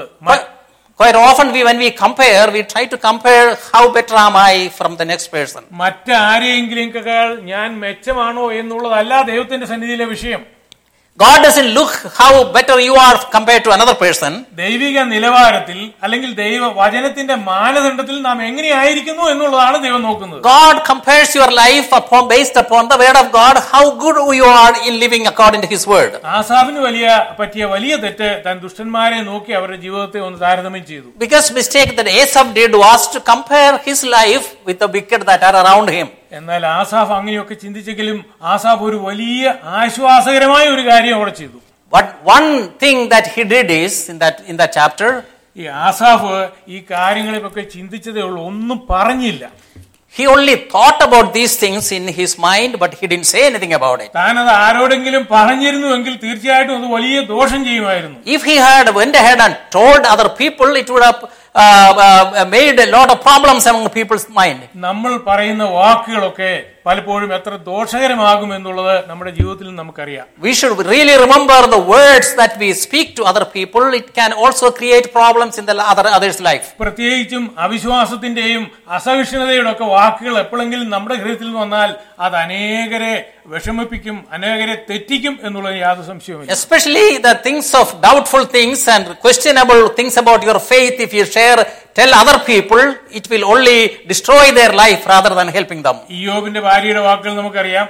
Quite often we, when we compare, we try to compare how better am I from the next person. മറ്റാരെയെങ്കിലേക്കാൾ ഞാൻ മെച്ചമാണോ എന്നുള്ളതല്ല ദൈവത്തിന്റെ സന്നിധിയിലെ വിഷയം. God doesn't look how better you are compared to another person. ദൈവിക നിലവാരത്തിൽ അല്ലെങ്കിൽ ദൈവ വചനത്തിന്റെ മാനദണ്ഡത്തിൽ നാം എങ്ങനെയായിരിക്കുന്നു എന്നുള്ളതാണ് ദൈവം നോക്കുന്നത്. God compares your life upon based upon the word of God, how good you are in living according to His word. ആസാഫിന് വലിയ പറ്റിയ വലിയ തെറ്റ് താൻ ദുഷ്ടന്മാരെ നോക്കി അവരുടെ ജീവിതത്തെ ഒന്ന് താരതമ്യം ചെയ്തു. Biggest mistake that Asaph did was to compare his life with the wicked that are around him. എന്നാൽ ആസാഫ് അങ്ങനെയൊക്കെ ചിന്തിച്ചെങ്കിലും ആസാഫ് ഒരു വലിയ ആശ്വാസകരമായ ഒരു കാര്യം അവിടെ ചെയ്തു. But one thing that he did is in that in that chapter, ഈ ആസാഫ് ഈ കാര്യങ്ങളെയൊക്കെ ചിന്തിച്ചതേ ഉള്ളൂ, ഒന്നും പറഞ്ഞില്ല. He only thought about these things in his mind, but he didn't say anything about it. താൻ അത് ആരോടെങ്കിലും പറഞ്ഞിരുന്നുവെങ്കിൽ തീർച്ചയായിട്ടും അത് വലിയ ദോഷം ചെയ്യുമായിരുന്നു. If he had went ahead and told other people, it would have uh, uh, made a lot of problems among people's mind. നമ്മൾ പറയുന്ന വാക്കുകളൊക്കെ പലപ്പോഴും എത്ര ദോഷകരമാകും എന്നുള്ളത് നമ്മുടെ ജീവിതത്തിൽ നമുക്കറിയാം. We should really remember the words that we speak to other people. It can also create problems in the other others' life. പ്രത്യേകിച്ചും അവിശ്വാസത്തിന്റെയും അസഹിഷ്ണുതയുടെ ഒക്കെ വാക്കുകൾ എപ്പോഴെങ്കിലും നമ്മുടെ ഹൃദയത്തിൽ വന്നാൽ അത് അനേകരെ വിഷമിപ്പിക്കും, അനേകരെ തെറ്റിക്കും എന്നുള്ളത് യാതൊരു സംശയവുമില്ല. Especially the things of doubtful things and questionable things about your faith, if you share, tell other people, it will only destroy their life rather than helping them. ഇയ്യോബിന്റെ ഭാര്യയുടെ വാക്കുകൾ നമുക്കറിയാം.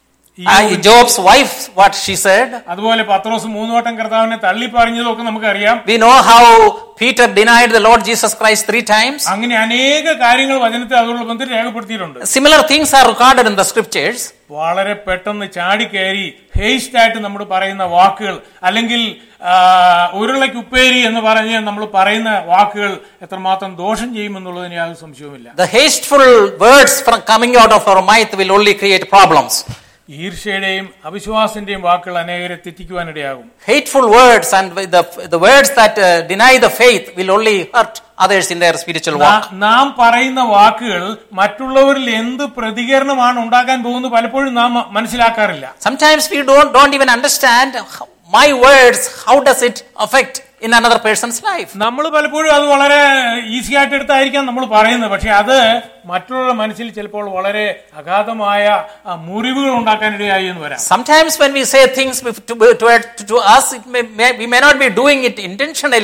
Job's wife, what she said. അതുപോലെ പത്രോസ് മൂന്ന് വട്ടം കർത്താവിനെ തള്ളി പറഞ്ഞതൊക്കെ നമുക്കറിയാം. We know how Peter denied the Lord Jesus Christ three times. അങ്ങനെ അനേക കാര്യങ്ങൾ വചനത്തിൽ അതുള്ള ബന്ധത്തിൽ രേഖപ്പെടുത്തിയിട്ടുണ്ട്. Similar things are recorded in the scriptures. വളരെ പെട്ടെന്ന് ചാടിക്കയറി ഹേസ്റ്റ് ആയിട്ട് നമ്മൾ പറയുന്ന വാക്കുകൾ, അല്ലെങ്കിൽ ഉരുളയ്ക്ക് ഉപ്പേരി എന്ന് പറഞ്ഞ് നമ്മൾ പറയുന്ന വാക്കുകൾ എത്രമാത്രം ദോഷം ചെയ്യുമെന്നുള്ളതിന് യാതൊരു സംശയവുമില്ല. The hasteful words from coming out of our mouth will only create problems. ഈർഷ്യയുടെയും അവിശ്വാസത്തിന്റെയും വാക്കുകൾ അനേകരെ തെറ്റിക്കുവാനിടയാകും. Hateful words and the the words that uh, deny the faith will only hurt others in their spiritual walk. നാം പറയുന്ന വാക്കുകൾ മറ്റുള്ളവരിൽ എന്ത് പ്രതികരണമാണ് ഉണ്ടാക്കാൻ പോകുന്നത് പലപ്പോഴും നാം മനസ്സിലാക്കാറില്ല. Sometimes we don't don't even understand how, my words, how does it affect in another person's life. നമ്മൾ പലപ്പോഴും അത് വളരെ ഈസി ആയിട്ട് എടുത്തായിരിക്കാം നമ്മൾ പറയുന്നത്, പക്ഷെ അത് മറ്റുള്ള മനസ്സിൽ ചിലപ്പോൾ വളരെ അഗാധമായ മുറിവുകൾ ഉണ്ടാക്കാനിടയായി എന്ന് വരാം. Sometimes when we say things to, to, to, to us, it may, may, we may not be doing it intentionally,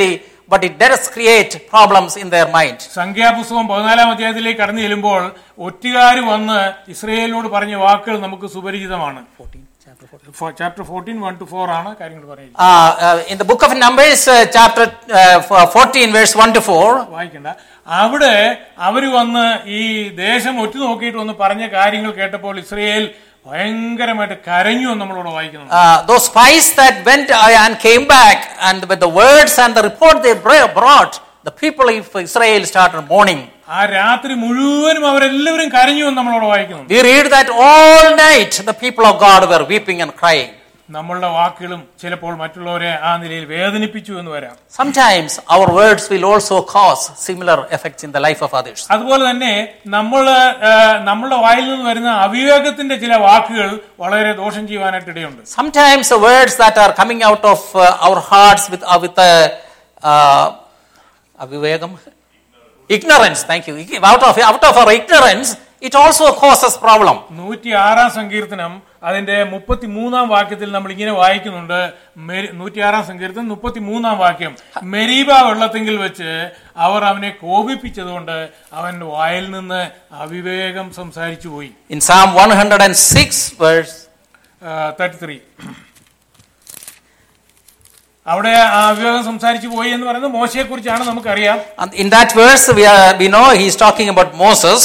but it does create problems in their mind. സംഖ്യാപുസ്തകം പതിനാലാം അധ്യായത്തിലേക്ക് കടന്നു ചെല്ലുമ്പോൾ ഒറ്റുകാർ വന്ന് ഇസ്രായേലിനോട് പറഞ്ഞ വാക്കുകൾ നമുക്ക് സുപരിചിതമാണ്. chapter fourteen, one to four ആണ് കാര്യങ്ങൾ പറയുന്നത്. Uh, uh, in the book of Numbers, uh, chapter uh, fourteen, verse one to four. വായിക്കണ്ട. അവിടെ അവര് വന്ന് ഈ ദേശം ഒറ്റ നോക്കിയിട്ട് വന്ന് പറഞ്ഞ കാര്യങ്ങൾ കേട്ടപ്പോൾ ഇസ്രായേൽ ഭയങ്കരമായിട്ട് കരഞ്ഞു എന്ന് നമ്മളോട് വായിക്കുന്നു. Those spies that went and came back, and with the words and the report they brought, the people of Israel started mourning. ആ രാത്രി മുഴുവനും അവരെല്ലാവരും കരഞ്ഞു എന്ന് നമ്മളോട് വായിക്കുന്നു. We read that all night the people of God were weeping and crying. നമ്മളുടെ വാക്കുകളും ചിലപ്പോൾ മറ്റുള്ളവരെ ആ നിലയിൽ വേദനിപ്പിച്ചു എന്ന് വരാം. Sometimes our words will also cause similar effects in the life of others. അതുപോലെ തന്നെ നമ്മൾ നമ്മളുടെ വായിൽ നിന്ന് വരുന്ന അവിവേകത്തിന്റെ ചില വാക്കുകൾ വളരെ ദോഷം ചെയ്യുവാനായിട്ട് ഇടയുണ്ട്. Sometimes the words that are coming out of uh, our hearts with uh, with a uh, avivegam ignorance, thank you, out of out of our ignorance, it also causes problem. നൂറ്റി ആറാം സങ്കീർത്തനം അതിന്റെ മുപ്പത്തിമൂന്നാം വാക്യത്തിൽ നമ്മൾ ഇങ്ങനെ വായിക്കുന്നുണ്ട്. നൂറ്റിയാറാം സങ്കീർത്തനം മുപ്പത്തിമൂന്നാം വാക്യം, മെരീബ വെള്ളത്തെങ്കിൽ വെച്ച് അവർ അവനെ കോപിപ്പിച്ചതുകൊണ്ട് അവന്റെ വായിൽ നിന്ന് അവിവേകം സംസാരിച്ചു പോയി. In Psalm one oh six verse thirty-three, അവിടെ ആ അവിവേകം സംസാരിച്ചു പോയി എന്ന് പറയുന്നത് മോശയെ കുറിച്ചാണ് നമുക്കറിയാം. In that verse we are, we know he is talking about Moses.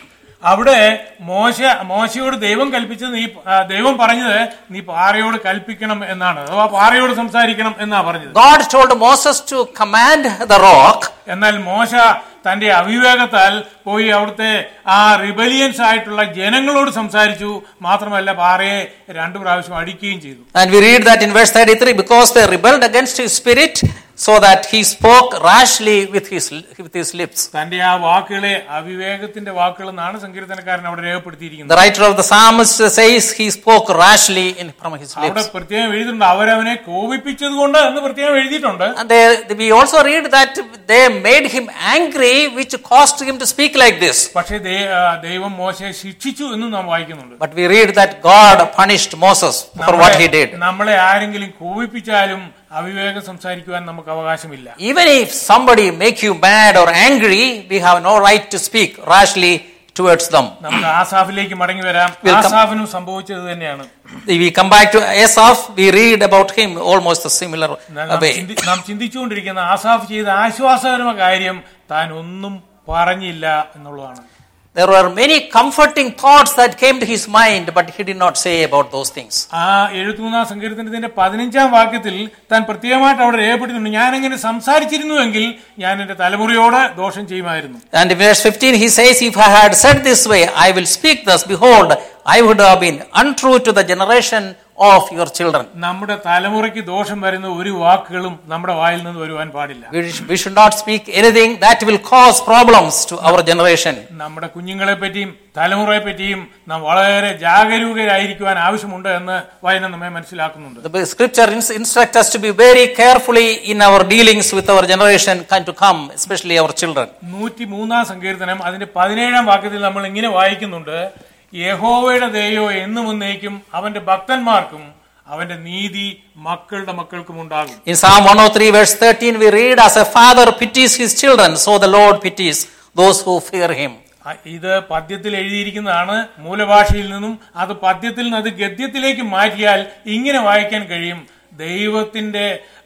അവിടെ മോശ മോശയോട് ദൈവം കൽപ്പിച്ചത് നീ ദൈവം പറഞ്ഞത് നീ പാറയോട് കൽപ്പിക്കണം എന്നാണ്, അഥവാ പാറയോട് സംസാരിക്കണം എന്നാ പറഞ്ഞത്. God told Moses to command the rock. എന്നാൽ മോശ തന്റെ അവിവേകത്താൽ പോയി അവിടുത്തെ ആ റിബലിയൻസ് ആയിട്ടുള്ള ജനങ്ങളോട് സംസാരിച്ചു. മാത്രമല്ല പാറയെ രണ്ടു പ്രാവശ്യം അടിക്കുകയും ചെയ്തു. And we read that in verse thirty-three, because they rebelled against his spirit, so that he spoke rashly with his with his lips. തന്റെ ആ വാക്കുകളെ അവിവേകത്തിന്റെ വാക്കുകൾ എന്നാണ് സങ്കീർത്തനക്കാരൻ അവിടെ രേഖപ്പെടുത്തിയിരിക്കുന്നത്. The writer of the psalmist says he spoke rashly in from his lips. അവിടെ പ്രത്യേകം എഴുതിയിട്ടുണ്ട് അവരവനെ കോപിപ്പിച്ചത് കൊണ്ട് എന്ന് പ്രത്യേകം എഴുതിയിട്ടുണ്ട്. And they, we also read that they made him angry, which caused him to speak like this. പക്ഷേ ദൈവം മോശയെ ശിക്ഷിച്ചു എന്ന് നാം വായിക്കുന്നുണ്ട്. But we read that God punished Moses for what he did. നമ്മളെ ആരെങ്കിലും കോപിപ്പിച്ചാലും അവിവേകം സംസാരിക്കുവാൻ നമുക്ക് അവകാശമില്ല. Even if somebody make you mad or angry, we have no right to speak rashly towards them. നമുക്ക് ആസാഫിലേക്ക് മടങ്ങി വരാം. ആസാഫിനും സംഭവിച്ചത് തന്നെയാണ്. We come back to Asaph, we read about him almost a similar way. നാം ചിന്തിച്ചുകൊണ്ടിരിക്കുന്ന ആസാഫ് ചെയ്ത ആശ്വാസകരമായ കാര്യം താൻ ഒന്നും പറഞ്ഞില്ല എന്നുള്ളതാണ്. There were many comforting thoughts that came to his mind, but he did not say about those things. ആ എഴുപത്തിമൂന്നാം സങ്കീർത്തനത്തിന്റെ പതിനഞ്ചാം വാക്യത്തിൽ താൻ പ്രത്യേകമായിട്ട് അവിടെ രേഖപ്പെടുത്തുന്നുണ്ട്, ഞാൻ എങ്ങനെ സംസാരിച്ചിരുന്നുവെങ്കിൽ ഞാൻ എന്റെ തലമുറയോട് ദോഷം ചെയ്യുമായിരുന്നു. And in verse fifteen he says, if I had said this way, I will speak thus, behold, I would have been untrue to the generation of your children. നമ്മുടെ തലമുറയ്ക്ക് ദോഷം വരുന്ന ഒരു വാക്കുകളും നമ്മുടെ വായിൽ നിന്ന് വരുവാൻ പാടില്ല. We should not speak anything that will cause problems to our generation. നമ്മുടെ കുഞ്ഞുങ്ങളെ പറ്റിയും തലമുറയെ പറ്റിയും നാം വളരെ ജാഗരൂകരായിരിക്കുവാൻ ആവശ്യമുണ്ട് എന്ന് വചനം നമ്മെ മനസ്സിലാക്കുന്നുണ്ട്. The scripture instructs us to be very carefully in our dealings with our generation to come, especially our children. നൂറ്റിമൂന്നാം സങ്കീർത്തനം അതിന്റെ പതിനേഴാം വാക്യത്തിൽ നമ്മൾ ഇങ്ങനെ വായിക്കുന്നുണ്ട്, യഹോവയുടെ ദയോ എന്നും എന്നേക്കും അവന്റെ ഭക്തന്മാർക്കും അവന്റെ നീതി മക്കളുടെ മക്കൾക്കും ഉണ്ടാകും. In Psalm one oh three verse thirteen we read, as a father pities his children, so the Lord pities those who fear him. ഇത് പദ്യത്തിൽ എഴുതിയിരിക്കുന്നതാണ് മൂലഭാഷയിൽ നിന്നും. അത് പദ്യത്തിൽ നിന്ന് അത് ഗദ്യത്തിലേക്ക് മാറ്റിയാൽ ഇങ്ങനെ വായിക്കാൻ കഴിയും, ദൈവത്തിന്റെ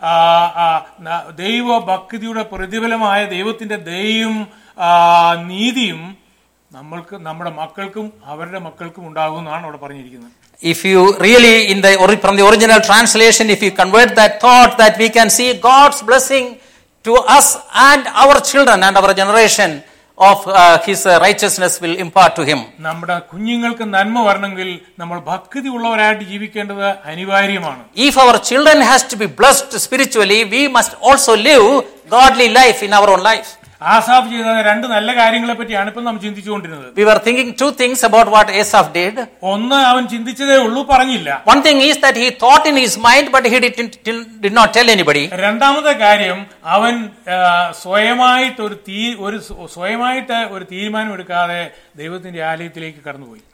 ദൈവഭക്തിയുടെ പ്രതിഫലമായ ദൈവത്തിന്റെ ദയയും നീതിയും നമ്മൾക്ക് നമ്മുടെ മക്കൾക്കും അവരുടെ മക്കൾക്കും ഉണ്ടാകുമെന്നാണ് അവിടെ പറഞ്ഞിരിക്കുന്നത്. If you really in the from the original translation, if you convert that thought, that we can see God's blessing to us and our children and our generation of uh, his uh, righteousness will impart to him. നമ്മുടെ കുഞ്ഞുങ്ങൾക്ക് നന്മ വരണമെങ്കിൽ നമ്മൾ ഭക്തി ഉള്ളവരായിട്ട് ജീവിക്കേണ്ടത് അനിവാര്യമാണ്. If our children has to be blessed spiritually, we must also live godly life in our own life. Asaph ചെയ്ത രണ്ട് നല്ല കാര്യങ്ങളെ പറ്റിയാണ് ഇപ്പം നാം ചിന്തിച്ചുകൊണ്ടിരുന്നത്. We were thinking two things about what Asaph did. ഒന്ന്, അവൻ ചിന്തിച്ചതേ ഉള്ളൂ, പറഞ്ഞില്ല. One thing is that he thought in his mind, but he did, did not tell anybody. രണ്ടാമത്തെ കാര്യം, അവൻ സ്വയമായിട്ട് ഒരു തീ ഒരു സ്വയമായിട്ട് ഒരു തീരുമാനം എടുക്കാതെ ദൈവത്തിന്റെ ആലയത്തിലേക്ക് കടന്നുപോയി.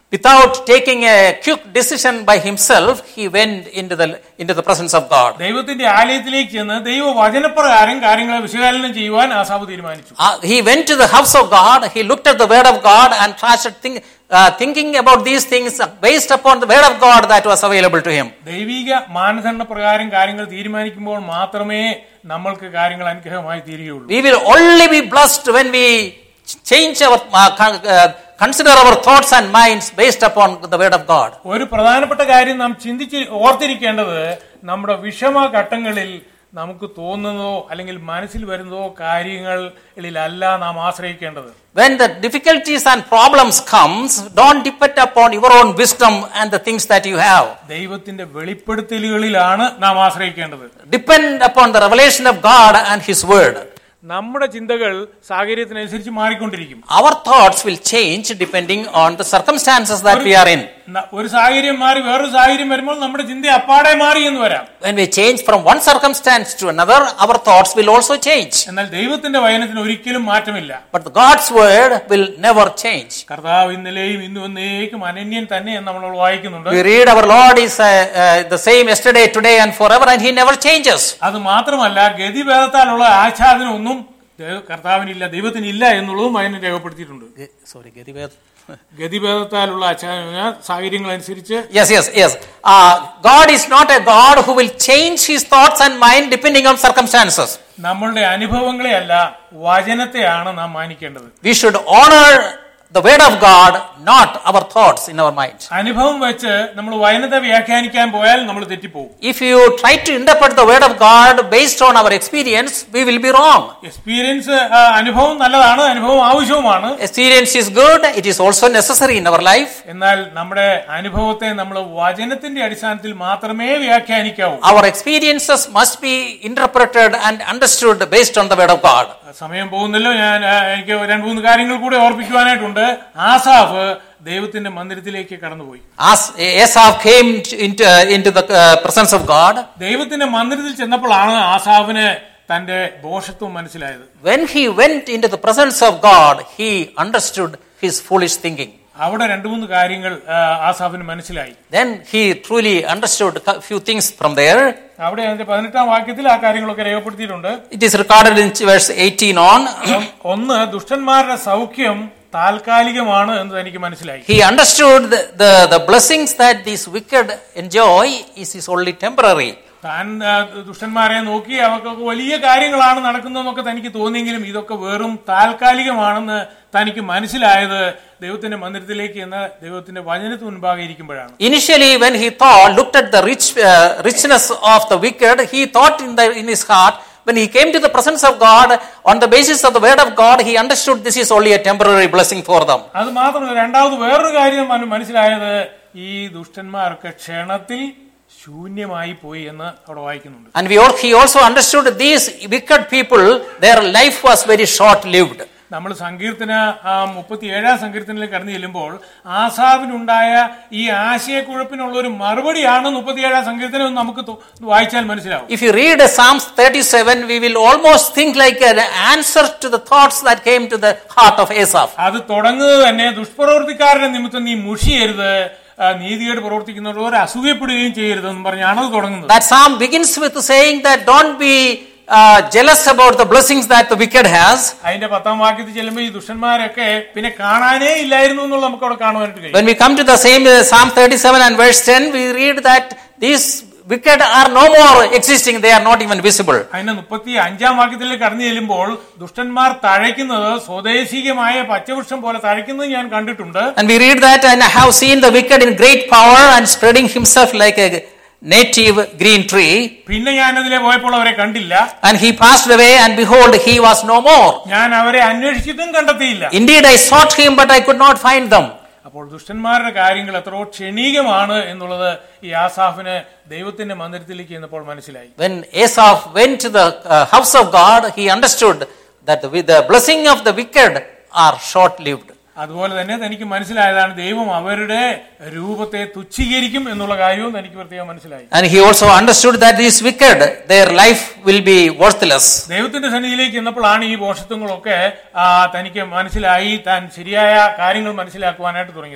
Without taking a quick decision by himself, he went into the into the presence of God. ദൈവത്തിന്റെ ആലയത്തിലേക്ക് ചെന്ന് ദൈവ വചനപ്രകാരം കാര്യങ്ങളെ വിശകലനം ചെയ്യുവാൻ ആസാഫ് തീരുമാനിച്ചു. Uh, he went to the house of God. He looked at the word of God and started think, uh, thinking about these things based upon the word of God that was available to him. ദൈവിക മാനദണ്ഡ പ്രകാരം കാര്യങ്ങൾ തീരുമാനിക്കുമ്പോൾ മാത്രമേ നമ്മൾക്ക് കാര്യങ്ങൾ അനുഗ്രഹമായി തീരുകയുള്ളൂ. We will only be blessed when we change our uh, uh, consider our thoughts and minds based upon the word of God. ഒരു പ്രധാനപ്പെട്ട കാര്യം നാം ചിന്തിച്ച് ഓർത്തിരിക്കേണ്ടത് നമ്മുടെ വിഷമഘട്ടങ്ങളിൽ നമുക്ക് തോന്നുന്നതോ അല്ലെങ്കിൽ മനസ്സിൽ വരുന്നതോ കാര്യങ്ങളിലല്ല നാം ആശ്രയിക്കേണ്ടത്. When the difficulties and problems comes, don't depend upon your own wisdom and the things that you have. ദൈവത്തിന്റെ വെളിപ്പെടുത്തലുകളിലാണ് നാം ആശ്രയിക്കേണ്ടത്. Depend upon the revelation of God and His word. നമ്മുടെ ചിന്തകൾ സാഹചര്യത്തിനനുസരിച്ച് മാറിക്കൊണ്ടിരിക്കും. Our thoughts will change depending on the circumstances that we are in. ഒരു സാഹചര്യം മാറി വേറൊരു സാഹചര്യം വരുമ്പോൾ നമ്മുടെ ചിന്ത അപ്പാടെ മാറി എന്ന് വരാം. When we change from one circumstance to another, our thoughts will also change. എന്നാൽ ദൈവത്തിന്റെ വചനത്തിന് ഒരിക്കലും മാറ്റമില്ല. But God's word will never change. കർത്താവ് ഇന്നലെയും ഇന്നും എന്നേക്കും അനന്യൻ തന്നെ എന്ന് നമ്മൾ വായിക്കുന്നുണ്ട്. We read our Lord is uh, uh, the same yesterday, today and forever, and He never changes. അത് മാത്രമല്ല ഗതിഭേദത്താലുള്ള ആച്ഛാദനം ഒന്നും കർത്താവിനില്ല, ദൈവത്തിനില്ല എന്നുള്ളതും അതിനെ രേഖപ്പെടുത്തിയിട്ടുണ്ട്. സോറി ഗതിഭേദ ഗതിഭേദത്താലുള്ള സാഹചര്യങ്ങൾ അനുസരിച്ച്. Yes, yes, yes. Uh, God is not a God who will change His thoughts and mind depending on circumstances. നമ്മളുടെ അനുഭവങ്ങളെ അല്ല വചനത്തെയാണ് നാം മാനിക്കേണ്ടത്. We should honor the word of God, not our thoughts in our mind. അനുഭവം വെച്ച് നമ്മൾ വചനത്തെ വ്യാഖ്യാനിക്കാൻ പോയാൽ നമ്മൾ തെറ്റിപ്പോകും. If you try to interpret the word of God based on our experience, we will be wrong. Experience അനുഭവം നല്ലതാണ്, അനുഭവം ആവശ്യവുമാണ്. Experience is good, it is also necessary in our life. എന്നാൽ നമ്മുടെ അനുഭവത്തെ നമ്മൾ വചനത്തിന്റെ അടിസ്ഥാനത്തിൽ മാത്രമേ വ്യാഖ്യാനിക്കാവൂ. Our experiences must be interpreted and understood based on the word of God. സമയം പോകുന്നല്ലോ, ഞാൻ എനിക്ക് രണ്ട് മൂന്ന് കാര്യങ്ങൾ കൂടി ഓർപ്പിക്കുവാനായിട്ടുണ്ട്. ആസാഫ് ദൈവത്തിന്റെ മന്ദിരത്തിലേക്ക് കടന്നുപോയി. Asaph came into into the presence of God. ദൈവത്തിന്റെ മന്ദിരത്തിൽ ചെന്നപ്പോഴാണ് ആസാഫിന് തന്റെ ദോഷത്വം മനസ്സിലായത്. When he went into the presence of God, he understood his foolish thinking. അവിടെ രണ്ടു മൂന്ന് കാര്യങ്ങൾ ആസാഫിന് മനസ്സിലായി. Then he truly understood a few things from there. അവിടെ അതിന്റെ പതിനെട്ടാം വാക്യത്തിൽ ആ കാര്യങ്ങളൊക്കെ രേഖപ്പെടുത്തിയിട്ടുണ്ട്. It is recorded in verse eighteen on. ഒന്ന്, ദുഷ്ടന്മാരുടെ സൗഖ്യം താൽക്കാലികമാണ് എന്ന് എനിക്ക് മനസ്സിലായി. He understood the, the the blessings that these wicked enjoy is is only temporary. താൻ ദുഷ്ടന്മാരെ നോക്കി അവർക്കൊക്കെ വലിയ കാര്യങ്ങളാണ് നടക്കുന്നതെന്നൊക്കെ തനിക്ക് തോന്നിയെങ്കിലും ഇതൊക്കെ വെറും താൽക്കാലികമാണെന്ന് തനിക്ക് മനസ്സിലായത് ദൈവത്തിന്റെ മന്ദിരത്തിലേക്ക് എന്ന ദൈവത്തിന്റെ വചനത്തിന് മുൻപാകെ ഇരിക്കുമ്പോഴാണ്. Initially, when he thought, looked at the rich uh, richness of the wicked, he thought in the in his heart. When he came to the presence of God, on the basis of the word of God, he understood this is only a temporary blessing for them. അത് മാത്രമല്ല, രണ്ടാമത് വേറൊരു കാര്യം മനസ്സിലായത് ഈ ദുഷ്ടന്മാർക്ക് ക്ഷണത്തിൽ ശൂന്യമായി പോയി എന്ന് അവിടെ വായിക്കുന്നുണ്ട്. And we all, he also understood these wicked people, their life was very short lived. നമ്മൾ സങ്കീർത്തന മുപ്പത്തി ഏഴാം സങ്കീർത്തനത്തിൽ കടന്നു ചെല്ലുമ്പോൾ ആസാഫിനുണ്ടായ ഈ ആശയക്കുഴപ്പിനുള്ള ഒരു മറുപടിയാണ് മുപ്പത്തിയേഴാം സങ്കീർത്തനം നമുക്ക് വായിച്ചാൽ മനസ്സിലാവും. If you read Psalms thirty-seven, we will almost think like an answer to the thoughts that came to the heart of Asaph. അത് തുടങ്ങുന്നത് തന്നെ ദുഷ്പ്രവർത്തിക്കാരുടെ നിമിത്തം നീ മുഷിയരുത്, നീതിയോട് പ്രവർത്തിക്കുന്നവരോട് അസൂയപ്പെടുകയും ചെയ്യരുതെന്ന് പറഞ്ഞാണ് അത് തുടങ്ങുന്നത്. That psalm begins with saying that don't be Uh, jealous about the blessings that the wicked has. അതിന്റെ പത്താം വാക്യത്തിൽ ചെല്ലുമ്പോൾ ഈ ദുഷ്ടന്മാരൊക്കെ പിന്നെ കാണാനേ ഇല്ലായിരുന്നു എന്നുള്ള നമുക്ക് അവിടെ കാണുവാനായിട്ട് കഴിയും. When we come to the same uh, Psalm thirty-seven and verse ten, we read that these wicked are no more existing, they are not even visible. അതിന്റെ മുപ്പത്തി അഞ്ചാം വാക്യത്തിൽ കടന്നു ചെല്ലുമ്പോൾ ദുഷ്ടന്മാർ തഴയ്ക്കുന്നത് സ്വദേശികമായ പച്ചവൃക്ഷം പോലെ തഴയ്ക്കുന്നത് ഞാൻ കണ്ടിട്ടുണ്ട്. And we read that, and I have seen the wicked in great power and spreading himself like a native green tree. പിന്നെ ഞാൻ അതിലെ പോയപ്പോൾ അവരെ കണ്ടില്ല. And he passed away, and behold, he was no more. ഞാൻ അവരെ അന്വേഷിച്ചിട്ടും കണ്ടെത്തിയില്ല. Indeed, I sought him, but I could not find them. അപ്പോൾ ദുഷ്ടന്മാരുടെ കാര്യങ്ങൾ എത്രയോ ക്ഷണികമാണ് എന്നുള്ളത് ഈ ആസാഫിന് ദൈവത്തിന്റെ മന്ദിരത്തിലേക്ക് ചെന്നപ്പോൾ മനസ്സിലായി. When Asaph went to the uh, house of God, he understood that the, the blessing of the wicked are short-lived. അതുപോലെ തന്നെ തനിക്ക് മനസ്സിലായതാണ് ദൈവം അവരുടെ രൂപത്തെ തുച്ഛീകരിക്കും എന്നുള്ള കാര്യവും തനിക്ക് പ്രത്യേകം മനസ്സിലായി. And he also understood that these wicked, their life will be worthless. ദൈവത്തിന്റെ സന്നിധിയിലേക്ക് ചെന്നപ്പോഴാണ് ഈ ദോഷത്വങ്ങളൊക്കെ തനിക്ക് മനസ്സിലായി, താൻ ശരിയായ കാര്യങ്ങൾ മനസ്സിലാക്കുവാനായിട്ട് തുടങ്ങിയത്.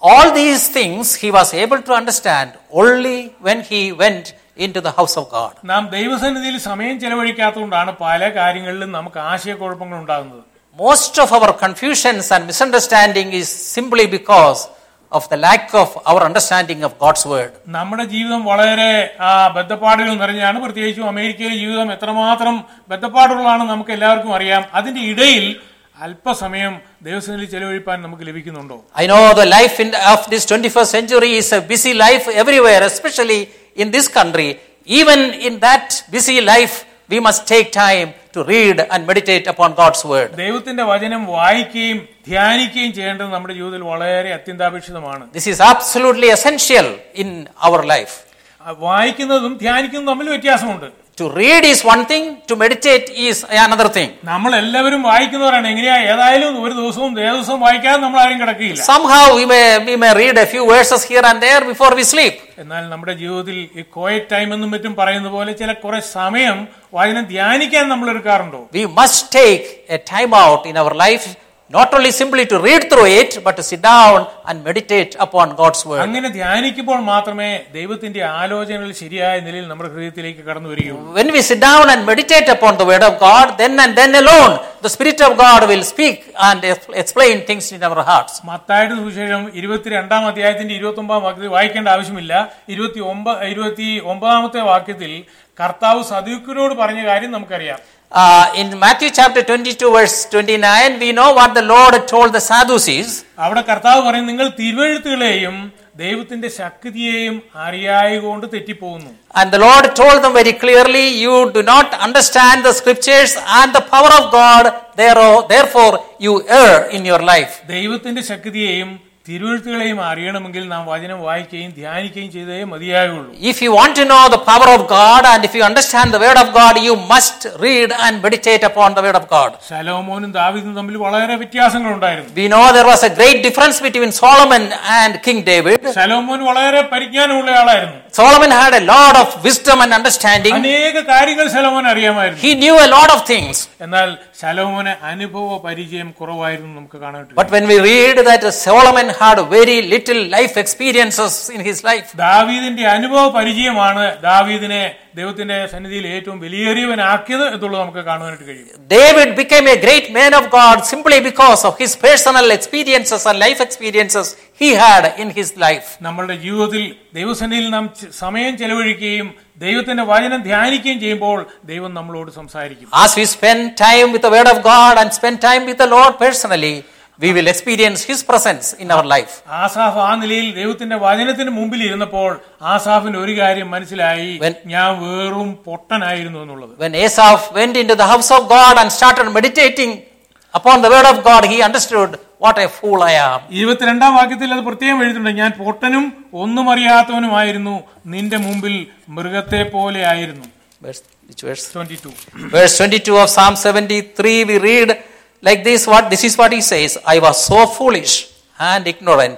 All these things he was able to understand only when he went into the house of God. നാം ദൈവസന്നിധിയിൽ സമയം ചെലവഴിക്കാത്തതുകൊണ്ടാണ് പല കാര്യങ്ങളിലും നമുക്ക് ആശയക്കുഴപ്പങ്ങൾ ഉണ്ടാകുന്നത്. Most of our confusions and misunderstanding is simply because of the lack of our understanding of God's word. നമ്മുടെ ജീവിതം വളരെ ബദ്ധപ്പാടുകൾ നിറഞ്ഞാണ്. പ്രത്യേകിച്ചും അമേരിക്കയിലെ ജീവിതം എത്രമാത്രം ബദ്ധപ്പാടുള്ളതാണ് നമുക്ക് എല്ലാവർക്കും അറിയാം. അതിന്റെ ഇടയിൽ അല്പസമയം ദൈവസന്നിധിയിൽ ചെലവഴിപ്പാൻ നമുക്ക് ലഭിക്കുന്നുണ്ടോ? I know the life in, of this twenty-first century is a busy life everywhere, especially in this country. Even in that busy life, we must take time to read and meditate upon God's word. ദൈവത്തിന്റെ വചനം വായിക്കുകയും ധ്യാനിക്കുകയും ചെയ്യേണ്ടത് നമ്മുടെ ജീവിതത്തിൽ വളരെ അത്യന്താപേക്ഷിതമാണ്. This is absolutely essential in our life. വായിക്കുന്നതും ധ്യാനിക്കുന്നതും തമ്മിൽ വ്യത്യാസമുണ്ട്. To read is one thing, to meditate is another thing. നമ്മൾ എല്ലാവരും വായിക്കുന്നവരാണ്. എങ്ങനെയാ ഏതായാലും ഒരു ദിവസവും ദിവസവും വായിക്കാതെ നമ്മൾ ആരും കിടക്കില്ല. Somehow we may we may read a few verses here and there before we sleep. എന്നാൽ നമ്മുടെ ജീവിതത്തിൽ ഈ ക്വയറ്റ് ടൈം എന്നും മറ്റും പറയുന്ന പോലെ ചില കുറെ സമയം വചനം ധ്യാനിക്കാൻ നമ്മൾ എടുക്കാറുണ്ടോ? We must take a time out in our life, not only simply to read through it, but to sit down and meditate upon God's word. അങ്ങനെ ധ്യാനിക്കുമ്പോൾ മാത്രമേ ദൈവത്തിന്റെ ആലോചനകൾ ശരിയായ നിലയിൽ നമ്മുടെ ഹൃദയത്തിലേക്ക് കടന്നു വരികയുള്ളൂ. When we sit down and meditate upon the word of God, then and then alone the Spirit of God will speak and explain things in our hearts. മത്തായിയുടെ സുവിശേഷം ഇരുപത്തിരണ്ടാം അധ്യായത്തിന്റെ ഇരുപത്തി ഒമ്പതാം വാക്യത്തിൽ വായിക്കേണ്ട ആവശ്യമില്ല. ഇരുപത്തി ഒമ്പത് ഇരുപത്തി ഒമ്പതാമത്തെ വാക്യത്തിൽ കർത്താവ് സദൂക്യരോട് പറഞ്ഞ കാര്യം നമുക്കറിയാം. Uh, in Matthew chapter twenty-two verse twenty-nine, we know what the Lord told the Sadducees. അവിടെ കർത്താവ് പറയും, നിങ്ങൾ തിരുവെഴുത്തുകളെയും ദൈവത്തിന്റെ ശക്തിയെയും അറിയായകൊണ്ട് തെറ്റിപ്പോകുന്നു. And the Lord told them very clearly, you do not understand the scriptures and the power of God, therefore you err in your life. ദൈവത്തിന്റെ ശക്തിയെയും തിരുവെഴുത്തുകളെയും അറിയണമെങ്കിൽ നാം വചനം വായിക്കുകയും ധ്യാനിക്കുകയും ചെയ്തേ മതിയാകുള്ളൂ. If you want to know the power of God and if you understand the word of God, you must read and meditate upon the word of God. ശലോമോനും ദാവീദും തമ്മിൽ വളരെ വ്യത്യാസങ്ങൾ ഉണ്ടായിരുന്നു. We know there was a great difference between Solomon and King David. ശലോമോൻ വളരെ പരിജ്ഞാനമുള്ള ആളായിരുന്നു. Solomon had a lot of wisdom and understanding. അനേക കാര്യങ്ങൾ ശലോമോൻ അറിയാമായിരുന്നു. He knew a lot of things. എന്നാൽ ശലോമോന് അനുഭവ പരിചയം കുറവായിരുന്നു നമുക്ക് കാണാൻ പറ്റും. But when we read that Solomon had very little life experiences in his life. ദാവീദിന്റെ അനുഭവ പരിചയമാണ് ദാവീദിനെ ദൈവത്തിന്റെ സന്നിധിയിൽ ഏറ്റവും വിലയേറിയവനാക്കിയത് എന്നുള്ളത് നമുക്ക് കാണുവാനായിട്ട് കഴിയും. David became a great man of God simply because of his personal experiences and life experiences he had in his life. നമ്മളുടെ ജീവിതത്തിൽ ദൈവസന്നിധിയിൽ നാം സമയം ചെലവഴിക്കുകയും ദൈവത്തിന്റെ വചനം ധ്യാനിക്കുകയും ചെയ്യുമ്പോൾ ദൈവം നമ്മളോട് സംസാരിക്കും. As we spend time with the word of God and spend time with the Lord personally, we will experience his presence in our life. Asaph ആ നിലയിൽ ദൈവത്തിന്റെ വചനത്തിന് മുമ്പിൽ ഇരുന്നപ്പോൾ ആസാഫിന് ഒരു കാര്യം മനസ്സിലായി, ഞാൻ വെറും പൊട്ടനായിരുന്നു എന്നുള്ളത്. When Asaph went into the house of God and started meditating upon the word of God, he understood what a fool I am. ഇരുപത്തിരണ്ടാം വാക്യത്തിൽ അത് പ്രത്യേകം എഴുതിയിട്ടുണ്ട്, ഞാൻ പൊട്ടനും ഒന്നും അറിയാത്തവനുമായിരുന്നു, നിന്റെ മുമ്പിൽ മൃഗത്തെ പോലെ ആയിരുന്നു. Verse, which verse? twenty-two. Verse twenty-two of Psalm seventy-three, we read like this, what this is what he says, I was so foolish and ignorant,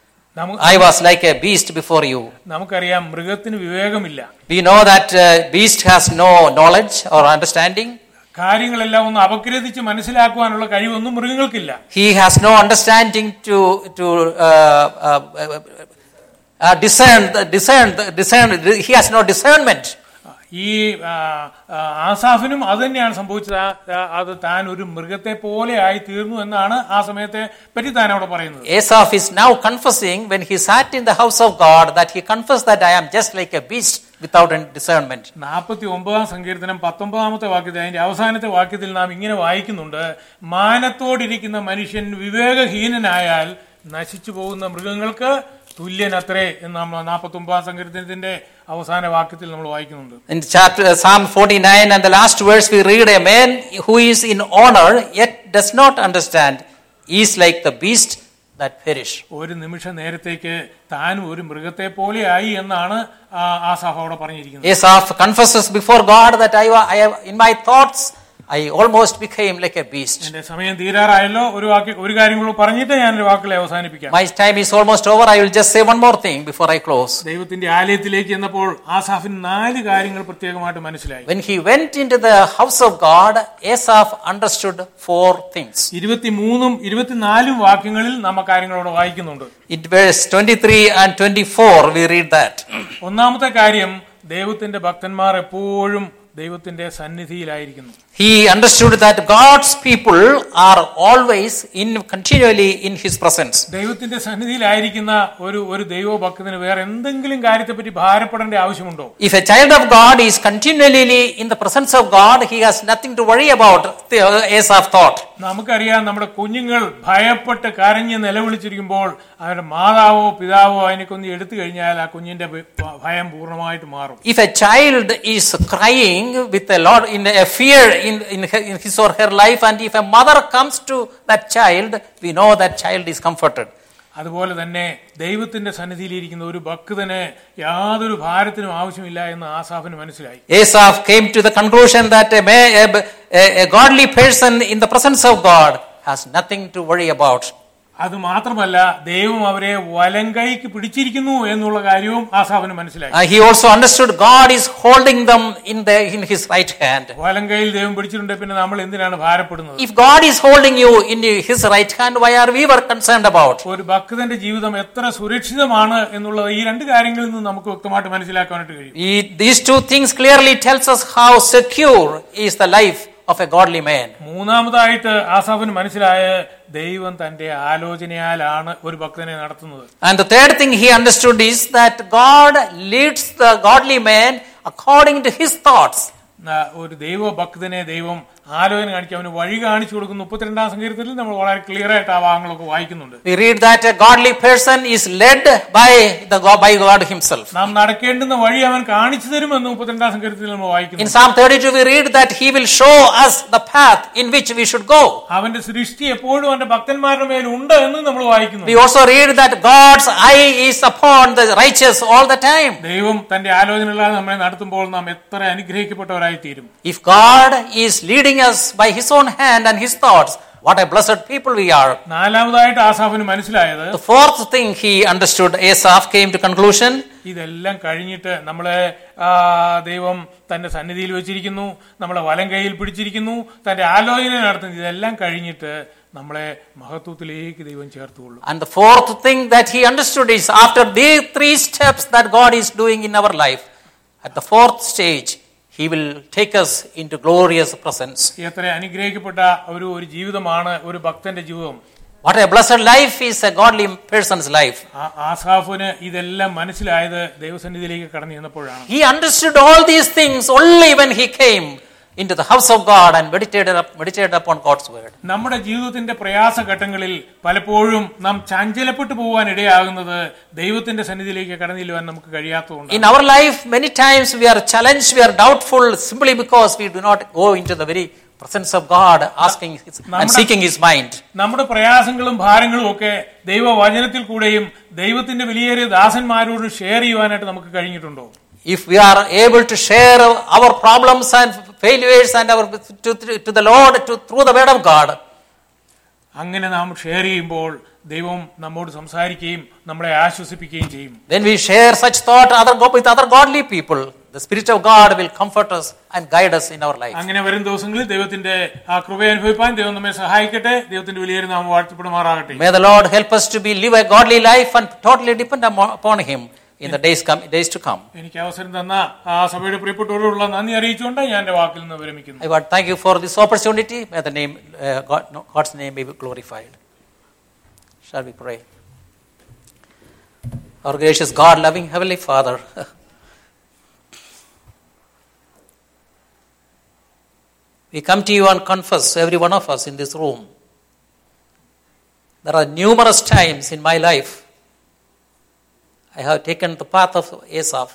I was like a beast before you. നമുക്കറിയാം മൃഗത്തിന് വിവേകമില്ല. We know that uh, beast has no knowledge or understanding. കാര്യങ്ങളെല്ലാം ഒന്ന് അപഗ്രഥിച്ച് മനസ്സിലാക്കുവാനുള്ള കഴിവൊന്നും മൃഗങ്ങൾക്കില്ല. He has no understanding to to uh, uh, uh, discern discern discern he has no discernment. ഈ ആസാഫിനും അത് തന്നെയാണ് സംഭവിച്ചത്. അത് താൻ ഒരു മൃഗത്തെ പോലെ ആയി തീർന്നു എന്നാണ് ആ സമയത്തെ പറ്റി താൻ അവിടെ പറയുന്നത്. Asaph is now confessing when he sat in the house of God that he confessed that I am just like a beast without any discernment. നാൽപ്പത്തി ഒമ്പതാം സങ്കീർത്തനം പത്തൊമ്പതാമത്തെ വാക്യത്തിൽ അതിന്റെ അവസാനത്തെ വാക്യത്തിൽ നാം ഇങ്ങനെ വായിക്കുന്നുണ്ട്, മാനത്തോടിരിക്കുന്ന മനുഷ്യൻ വിവേകഹീനനായാൽ നശിച്ചു പോകുന്ന മൃഗങ്ങൾക്ക് തുല്യനത്രേ എന്ന് നമ്മൾ നാൽപ്പത്തി ഒമ്പതാം സങ്കീർത്തനത്തിന്റെ അവസാന വാക്യത്തിൽ നമ്മൾ വായിക്കുന്നുണ്ട്. In chapter Psalm forty-nine and the last verse we read, a man who is in honor yet does not understand is like the beast that perish. ഒരു നിമിഷ നേരത്തേക്ക് താൻ ഒരു മൃഗത്തെ പോലെ ആയി എന്നാണ് ആസാഫ് അവിടെ പറഞ്ഞിരിക്കുന്നത്. Asaph confesses before God that I, I have in my thoughts I almost became like a beast. എന്റെ സമയം തീരാറായല്ലോ. ഒരു വാക്ക് ഒരു കാര്യം കൂടി പറഞ്ഞിട്ട് ഞാൻ ഒരു വാക്കുകളെ അവസാനിപ്പിക്കാം. My time is almost over. I will just say one more thing before I close. ദൈവത്തിന്റെ ആലയത്തിലേക്ക് ചെന്നപ്പോൾ ആസാഫിന് നാല് കാര്യങ്ങൾ പ്രത്യേകമായിട്ട് മനസ്സിലായി. When he went into the house of God, Asaph understood four things. ഇരുപത്തിമൂന്നും ഇരുപത്തിനാലും വാക്യങ്ങളിൽ നാം ആ കാര്യങ്ങളോട് വായിക്കുന്നുണ്ട്. In verse twenty-three and twenty-four we read that. ഒന്നാമത്തെ കാര്യം, ദൈവത്തിന്റെ ഭക്തന്മാർ എപ്പോഴും ദൈവത്തിന്റെ സന്നിധിയിലായിരിക്കുന്നു. He understood that God's people are always in continually in his presence. ദൈവത്തിന്റെ സന്നിധിയിലായിരിക്കുന്ന ഒരു ഒരു ദൈവഭക്തന് വേറെ എന്തെങ്കിലും കാര്യത്തെപ്പറ്റി ഭാരപ്പെടേണ്ട ആവശ്യമുണ്ടോ? If a child of God is continually in the presence of God, he has nothing to worry about, Asaph thought. നമുക്കറിയാം, നമ്മുടെ കുഞ്ഞുങ്ങൾ ഭയപ്പെട്ട് കരഞ്ഞ് നിലവിളിച്ചിരിക്കുമ്പോൾ അവരുടെ മാതാവോ പിതാവോ അതിനെക്കൊന്ന് എടുത്തു കഴിഞ്ഞാൽ ആ കുഞ്ഞിന്റെ ഭയം പൂർണ്ണമായിട്ട് മാറും. If a child is crying with a lot in a fear in, in, in his or her life, and if a mother comes to that child, we know that child is comforted. അതുപോലെ തന്നെ ദൈവത്തിന്റെ സന്നിധിയിലിരിക്കുന്ന ഒരു ഭക്തന് യാതൊരു ഭാരത്തിനും ആവശ്യമില്ല എന്ന് ആസാഫിന് മനസ്സിലായി. Asaph came to the conclusion that a, a, a, a godly person in the presence of God has nothing to worry about. അത് മാത്രമല്ല, ദൈവം അവരെ വലങ്കൈക്ക് പിടിച്ചിരിക്കുന്നു എന്നുള്ള കാര്യവും ആസാഫിന് മനസ്സിലായി. Uh, he also understood God is holding them in the in his right hand. വലങ്കൈയിൽ ദൈവം പിടിച്ചിട്ടുണ്ട്, പിന്നെ നമ്മൾ എന്തിനാണ് ഭാരപ്പെടുന്നത്? If God is holding you in his right hand, why are we were concerned about? ഒരു ഭക്തന്റെ ജീവിതം എത്ര സുരക്ഷിതമാണ് എന്നുള്ളത് ഈ രണ്ട് കാര്യങ്ങളിൽ നിന്ന് നമുക്ക് വ്യക്തമായിട്ട് മനസ്സിലാക്കാനായിട്ട് കഴിയും. These two things clearly tells us how secure is the life of a godly man. മൂന്നാമതായിട്ട് ആസാഫിന് മനസ്സിലായ ദൈവം തന്റെ ആലോചനയാലാണ് ഒരു ഭക്തനെ നടത്തുന്നത്. And the third thing he understood is that God leads the godly man according to his thoughts. ഒരു ദൈവഭക്തനെ ദൈവം ആലോചന കാണിക്കുക, അവന് വഴി കാണിച്ചു കൊടുക്കുന്ന മുപ്പത്തിരണ്ടാം സങ്കീർത്തനത്തിൽ നമ്മൾ വളരെ ക്ലിയർ ആയിട്ട് ആ ഭാഗങ്ങളൊക്കെ വായിക്കുന്നുണ്ട്. We read that a godly person is led by the by God himself. നാം നടക്കേണ്ടുന്ന വഴി അവൻ കാണിച്ചു തരുമെന്ന് മുപ്പത്തിരണ്ടാം സങ്കീർത്തനത്തിൽ നമ്മൾ വായിക്കുന്നു. In Psalm thirty-two we read that he will show us the path in which we should go. അവന്റെ സൃഷ്ടി എപ്പോഴും അവന്റെ ഭക്തന്മാരുടെ മേൽ ഉണ്ട് എന്ന് നമ്മൾ വായിക്കുന്നു. We also read that God's eye is upon the righteous all the time. ദൈവം തന്റെ ആലോചനകളാൽ നമ്മെ നടത്തുമ്പോൾ നാം എത്ര അനുഗ്രഹിക്കപ്പെട്ടവരായി തീരും. If God is leading us by his own hand and his thoughts, what a blessed people we are. നാലാമതായിട്ട് ആസാഫിന് മനസ്സിലായത്, The fourth thing he understood, Asaph came to conclusion, ഇതെല്ലാം കഴിഞ്ഞിട്ട് നമ്മളെ ദൈവം തന്റെ സന്നിധിയിൽ വെച്ചിരിക്കുന്നു, നമ്മളെ വലം കൈയിൽ പിടിച്ചിരിക്കുന്നു, തന്റെ ആലോചന നടത്തുന്നു. ഇതെല്ലാം കഴിഞ്ഞിട്ട് നമ്മളെ മഹത്വത്തിലേക്ക് ദൈവം ചേർത്തുകൊള്ളും. And the fourth thing that he understood is, after these three steps that God is doing in our life, at the fourth stage he will take us into glorious presence. എത്ര അനുഗ്രഹിക്കപ്പെട്ട ഒരു ഒരു ജീവിതമാണ് ഒരു ഭക്തന്റെ ജീവിതം. What a blessed life is a godly person's life. ആസാഫിന് ഇതെല്ലാം മനസ്സിലായത് ദൈവസന്നിധിയിലേക്ക് കടന്നു ചെന്നപ്പോഴാണ്. He understood all these things only when he came into the house of God and meditated meditated upon God's word. നമ്മുടെ ജീവിതത്തിന്റെ പ്രയാസ ഘട്ടങ്ങളിൽ പലപ്പോഴും നാം ചഞ്ചലപ്പെട്ടു പോകാൻ ഇടയാകുന്നത് ദൈവത്തിന്റെ സന്നിധിയിലേക്ക് കടന്നു ചെല്ലുവാൻ നമുക്ക് കഴിയാത്തതുകൊണ്ട്. In our life many times we are challenged, we are doubtful simply because we do not go into the very presence of God asking his, and seeking his mind. നമ്മുടെ പ്രയാസങ്ങളും ഭാരങ്ങളും ഒക്കെ ദൈവവചനത്തിൽ കൂടെയും ദൈവത്തിന്റെ വലിയേറിയ ദാസന്മാരോട് ഷെയർ ചെയ്യുവാനായിട്ട് നമുക്ക് കഴിഞ്ഞിട്ടുണ്ടോ? If we are able to share our problems and failures and our to, to the Lord to, through the word of God, അങ്ങനെ നാം ഷെയർ ചെയ്യുമ്പോൾ ദൈവം നമ്മോട് സംസാരിക്കുകയും നമ്മളെ ആശ്വസിപ്പിക്കുകയും ചെയ്യും. when we share such thought other with other godly people, the Spirit of God will comfort us and guide us in our life. അങ്ങനെ വരും ദിവസങ്ങളിൽ ദൈവത്തിന്റെ ആ കൃപയെ അനുഭവിപ്പാൻ ദൈവം നമ്മെ സഹായിക്കട്ടെ. ദൈവത്തിന്റെ വലിയ നാമം വാഴ്ത്തപ്പെടുമാറാകട്ടെ. May the Lord help us to be live a godly life and totally depend upon him in the days come days to come. എനിക്ക് അവസരം തന്ന ആ സഭയുടെ പ്രിയപ്പെട്ടവരോടുള്ള നന്ദി അറിയിച്ചുകൊണ്ട് ഞാൻ എൻ്റെ വാക്കിൽ നിന്ന് വിരമിക്കുന്നു. I want to thank you for this opportunity. May the name uh, God, no, God's name be glorified. Shall we pray? Our gracious God, loving Heavenly Father, we come to you and confess, every one of us in this room, there are numerous times in my life I have taken the path of Asaph,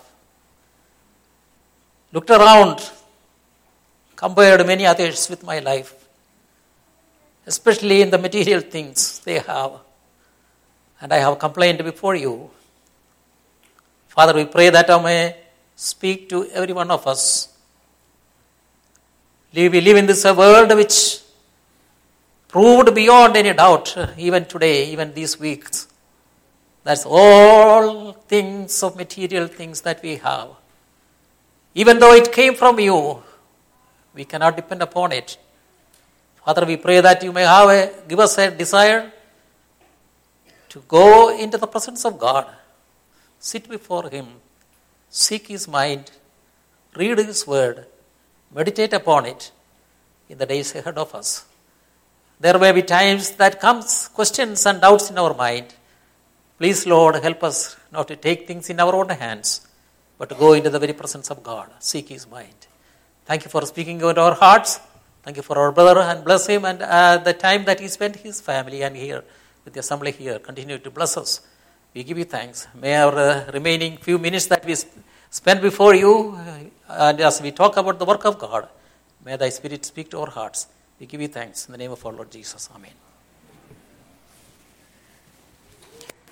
looked around, compared many others with my life, especially in the material things they have, and I have complained before you. Father, we pray that I may speak to every one of us We live in this world which proved beyond any doubt, even today, even these weeks. That's all things of material things that we have. Even though it came from you, we cannot depend upon it. Father, we pray that you may have a, give us a desire to go into the presence of God, sit before Him, seek His mind, read His word, meditate upon it in the days ahead of us. There may be times that comes questions and doubts in our mind. Please, Lord, help us not to take things in our own hands, but to go into the very presence of God, seek His mind. Thank you for speaking into our hearts. Thank you for our brother, and bless him and uh, the time that he spent his family and here with the assembly here. Continue to bless us. We give you thanks. May our uh, remaining few minutes that we sp- spend before you, uh, and as we talk about the work of God, may thy Spirit speak to our hearts. We give you thanks in the name of our Lord Jesus. Amen.